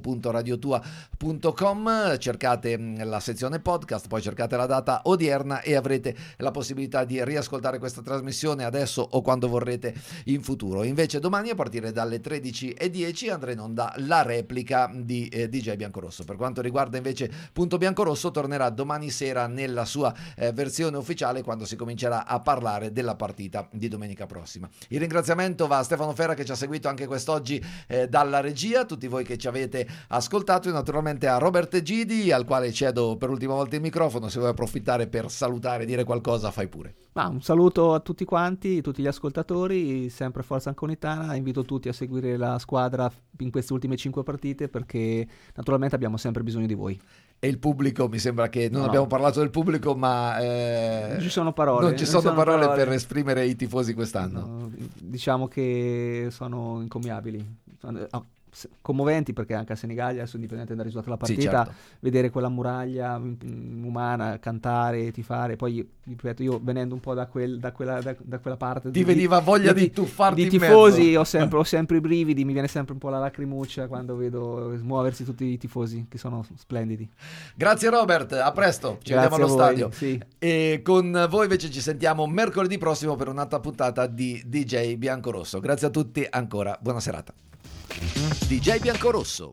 www.radiotua.com. Cercate la sezione podcast, poi cercate la data odierna e avrete la possibilità di riascoltare questa trasmissione adesso o quando vorrete in futuro. Invece domani a partire dalle 13:10 andrà in onda la replica di DJ Biancorosso. Per quanto riguarda invece Punto Biancorosso, tornerà domani sera nella sua versione ufficiale, quando si comincerà a parlare della partita di domenica prossima. Il ringraziamento va a Stefano Ferra che ci ha seguito anche quest'oggi dalla regia, tutti voi che ci avete ascoltato e naturalmente a Robert Gidi, al quale cedo per l'ultima volta il microfono. Se vuoi approfittare per salutare, dire qualcosa, fai pure. Un saluto a tutti quanti, tutti gli ascoltatori, sempre Forza Anconitana, invito tutti a seguire la squadra in queste ultime 5 partite perché naturalmente abbiamo sempre bisogno di voi. E il pubblico, mi sembra che non abbiamo parlato del pubblico, ma non ci sono parole. Non ci sono parole per esprimere i tifosi quest'anno. No, diciamo che sono incommiabili, commoventi, perché anche a Senigallia, adesso indipendente dal risultato della partita, certo, vedere quella muraglia umana, cantare, tifare, poi ripeto, io venendo un po' da quella parte ti veniva voglia di tuffarti di tifosi, ho sempre i brividi, mi viene sempre un po' la lacrimuccia quando vedo muoversi tutti i tifosi che sono splendidi. Grazie Robert, a presto, ci vediamo allo stadio. Sì. E con voi invece ci sentiamo mercoledì prossimo per un'altra puntata di DJ Biancorosso. Grazie a tutti ancora, buona serata. DJ Biancorosso.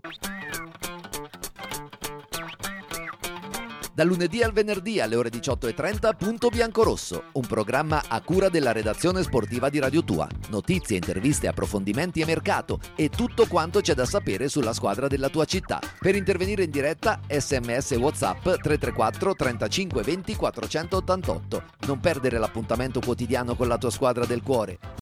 Dal lunedì al venerdì alle ore 18:30 Punto Biancorosso, un programma a cura della redazione sportiva di Radio Tua. Notizie, interviste, approfondimenti e mercato e tutto quanto c'è da sapere sulla squadra della tua città. Per intervenire in diretta, SMS e WhatsApp 334 35 20 488. Non perdere l'appuntamento quotidiano con la tua squadra del cuore.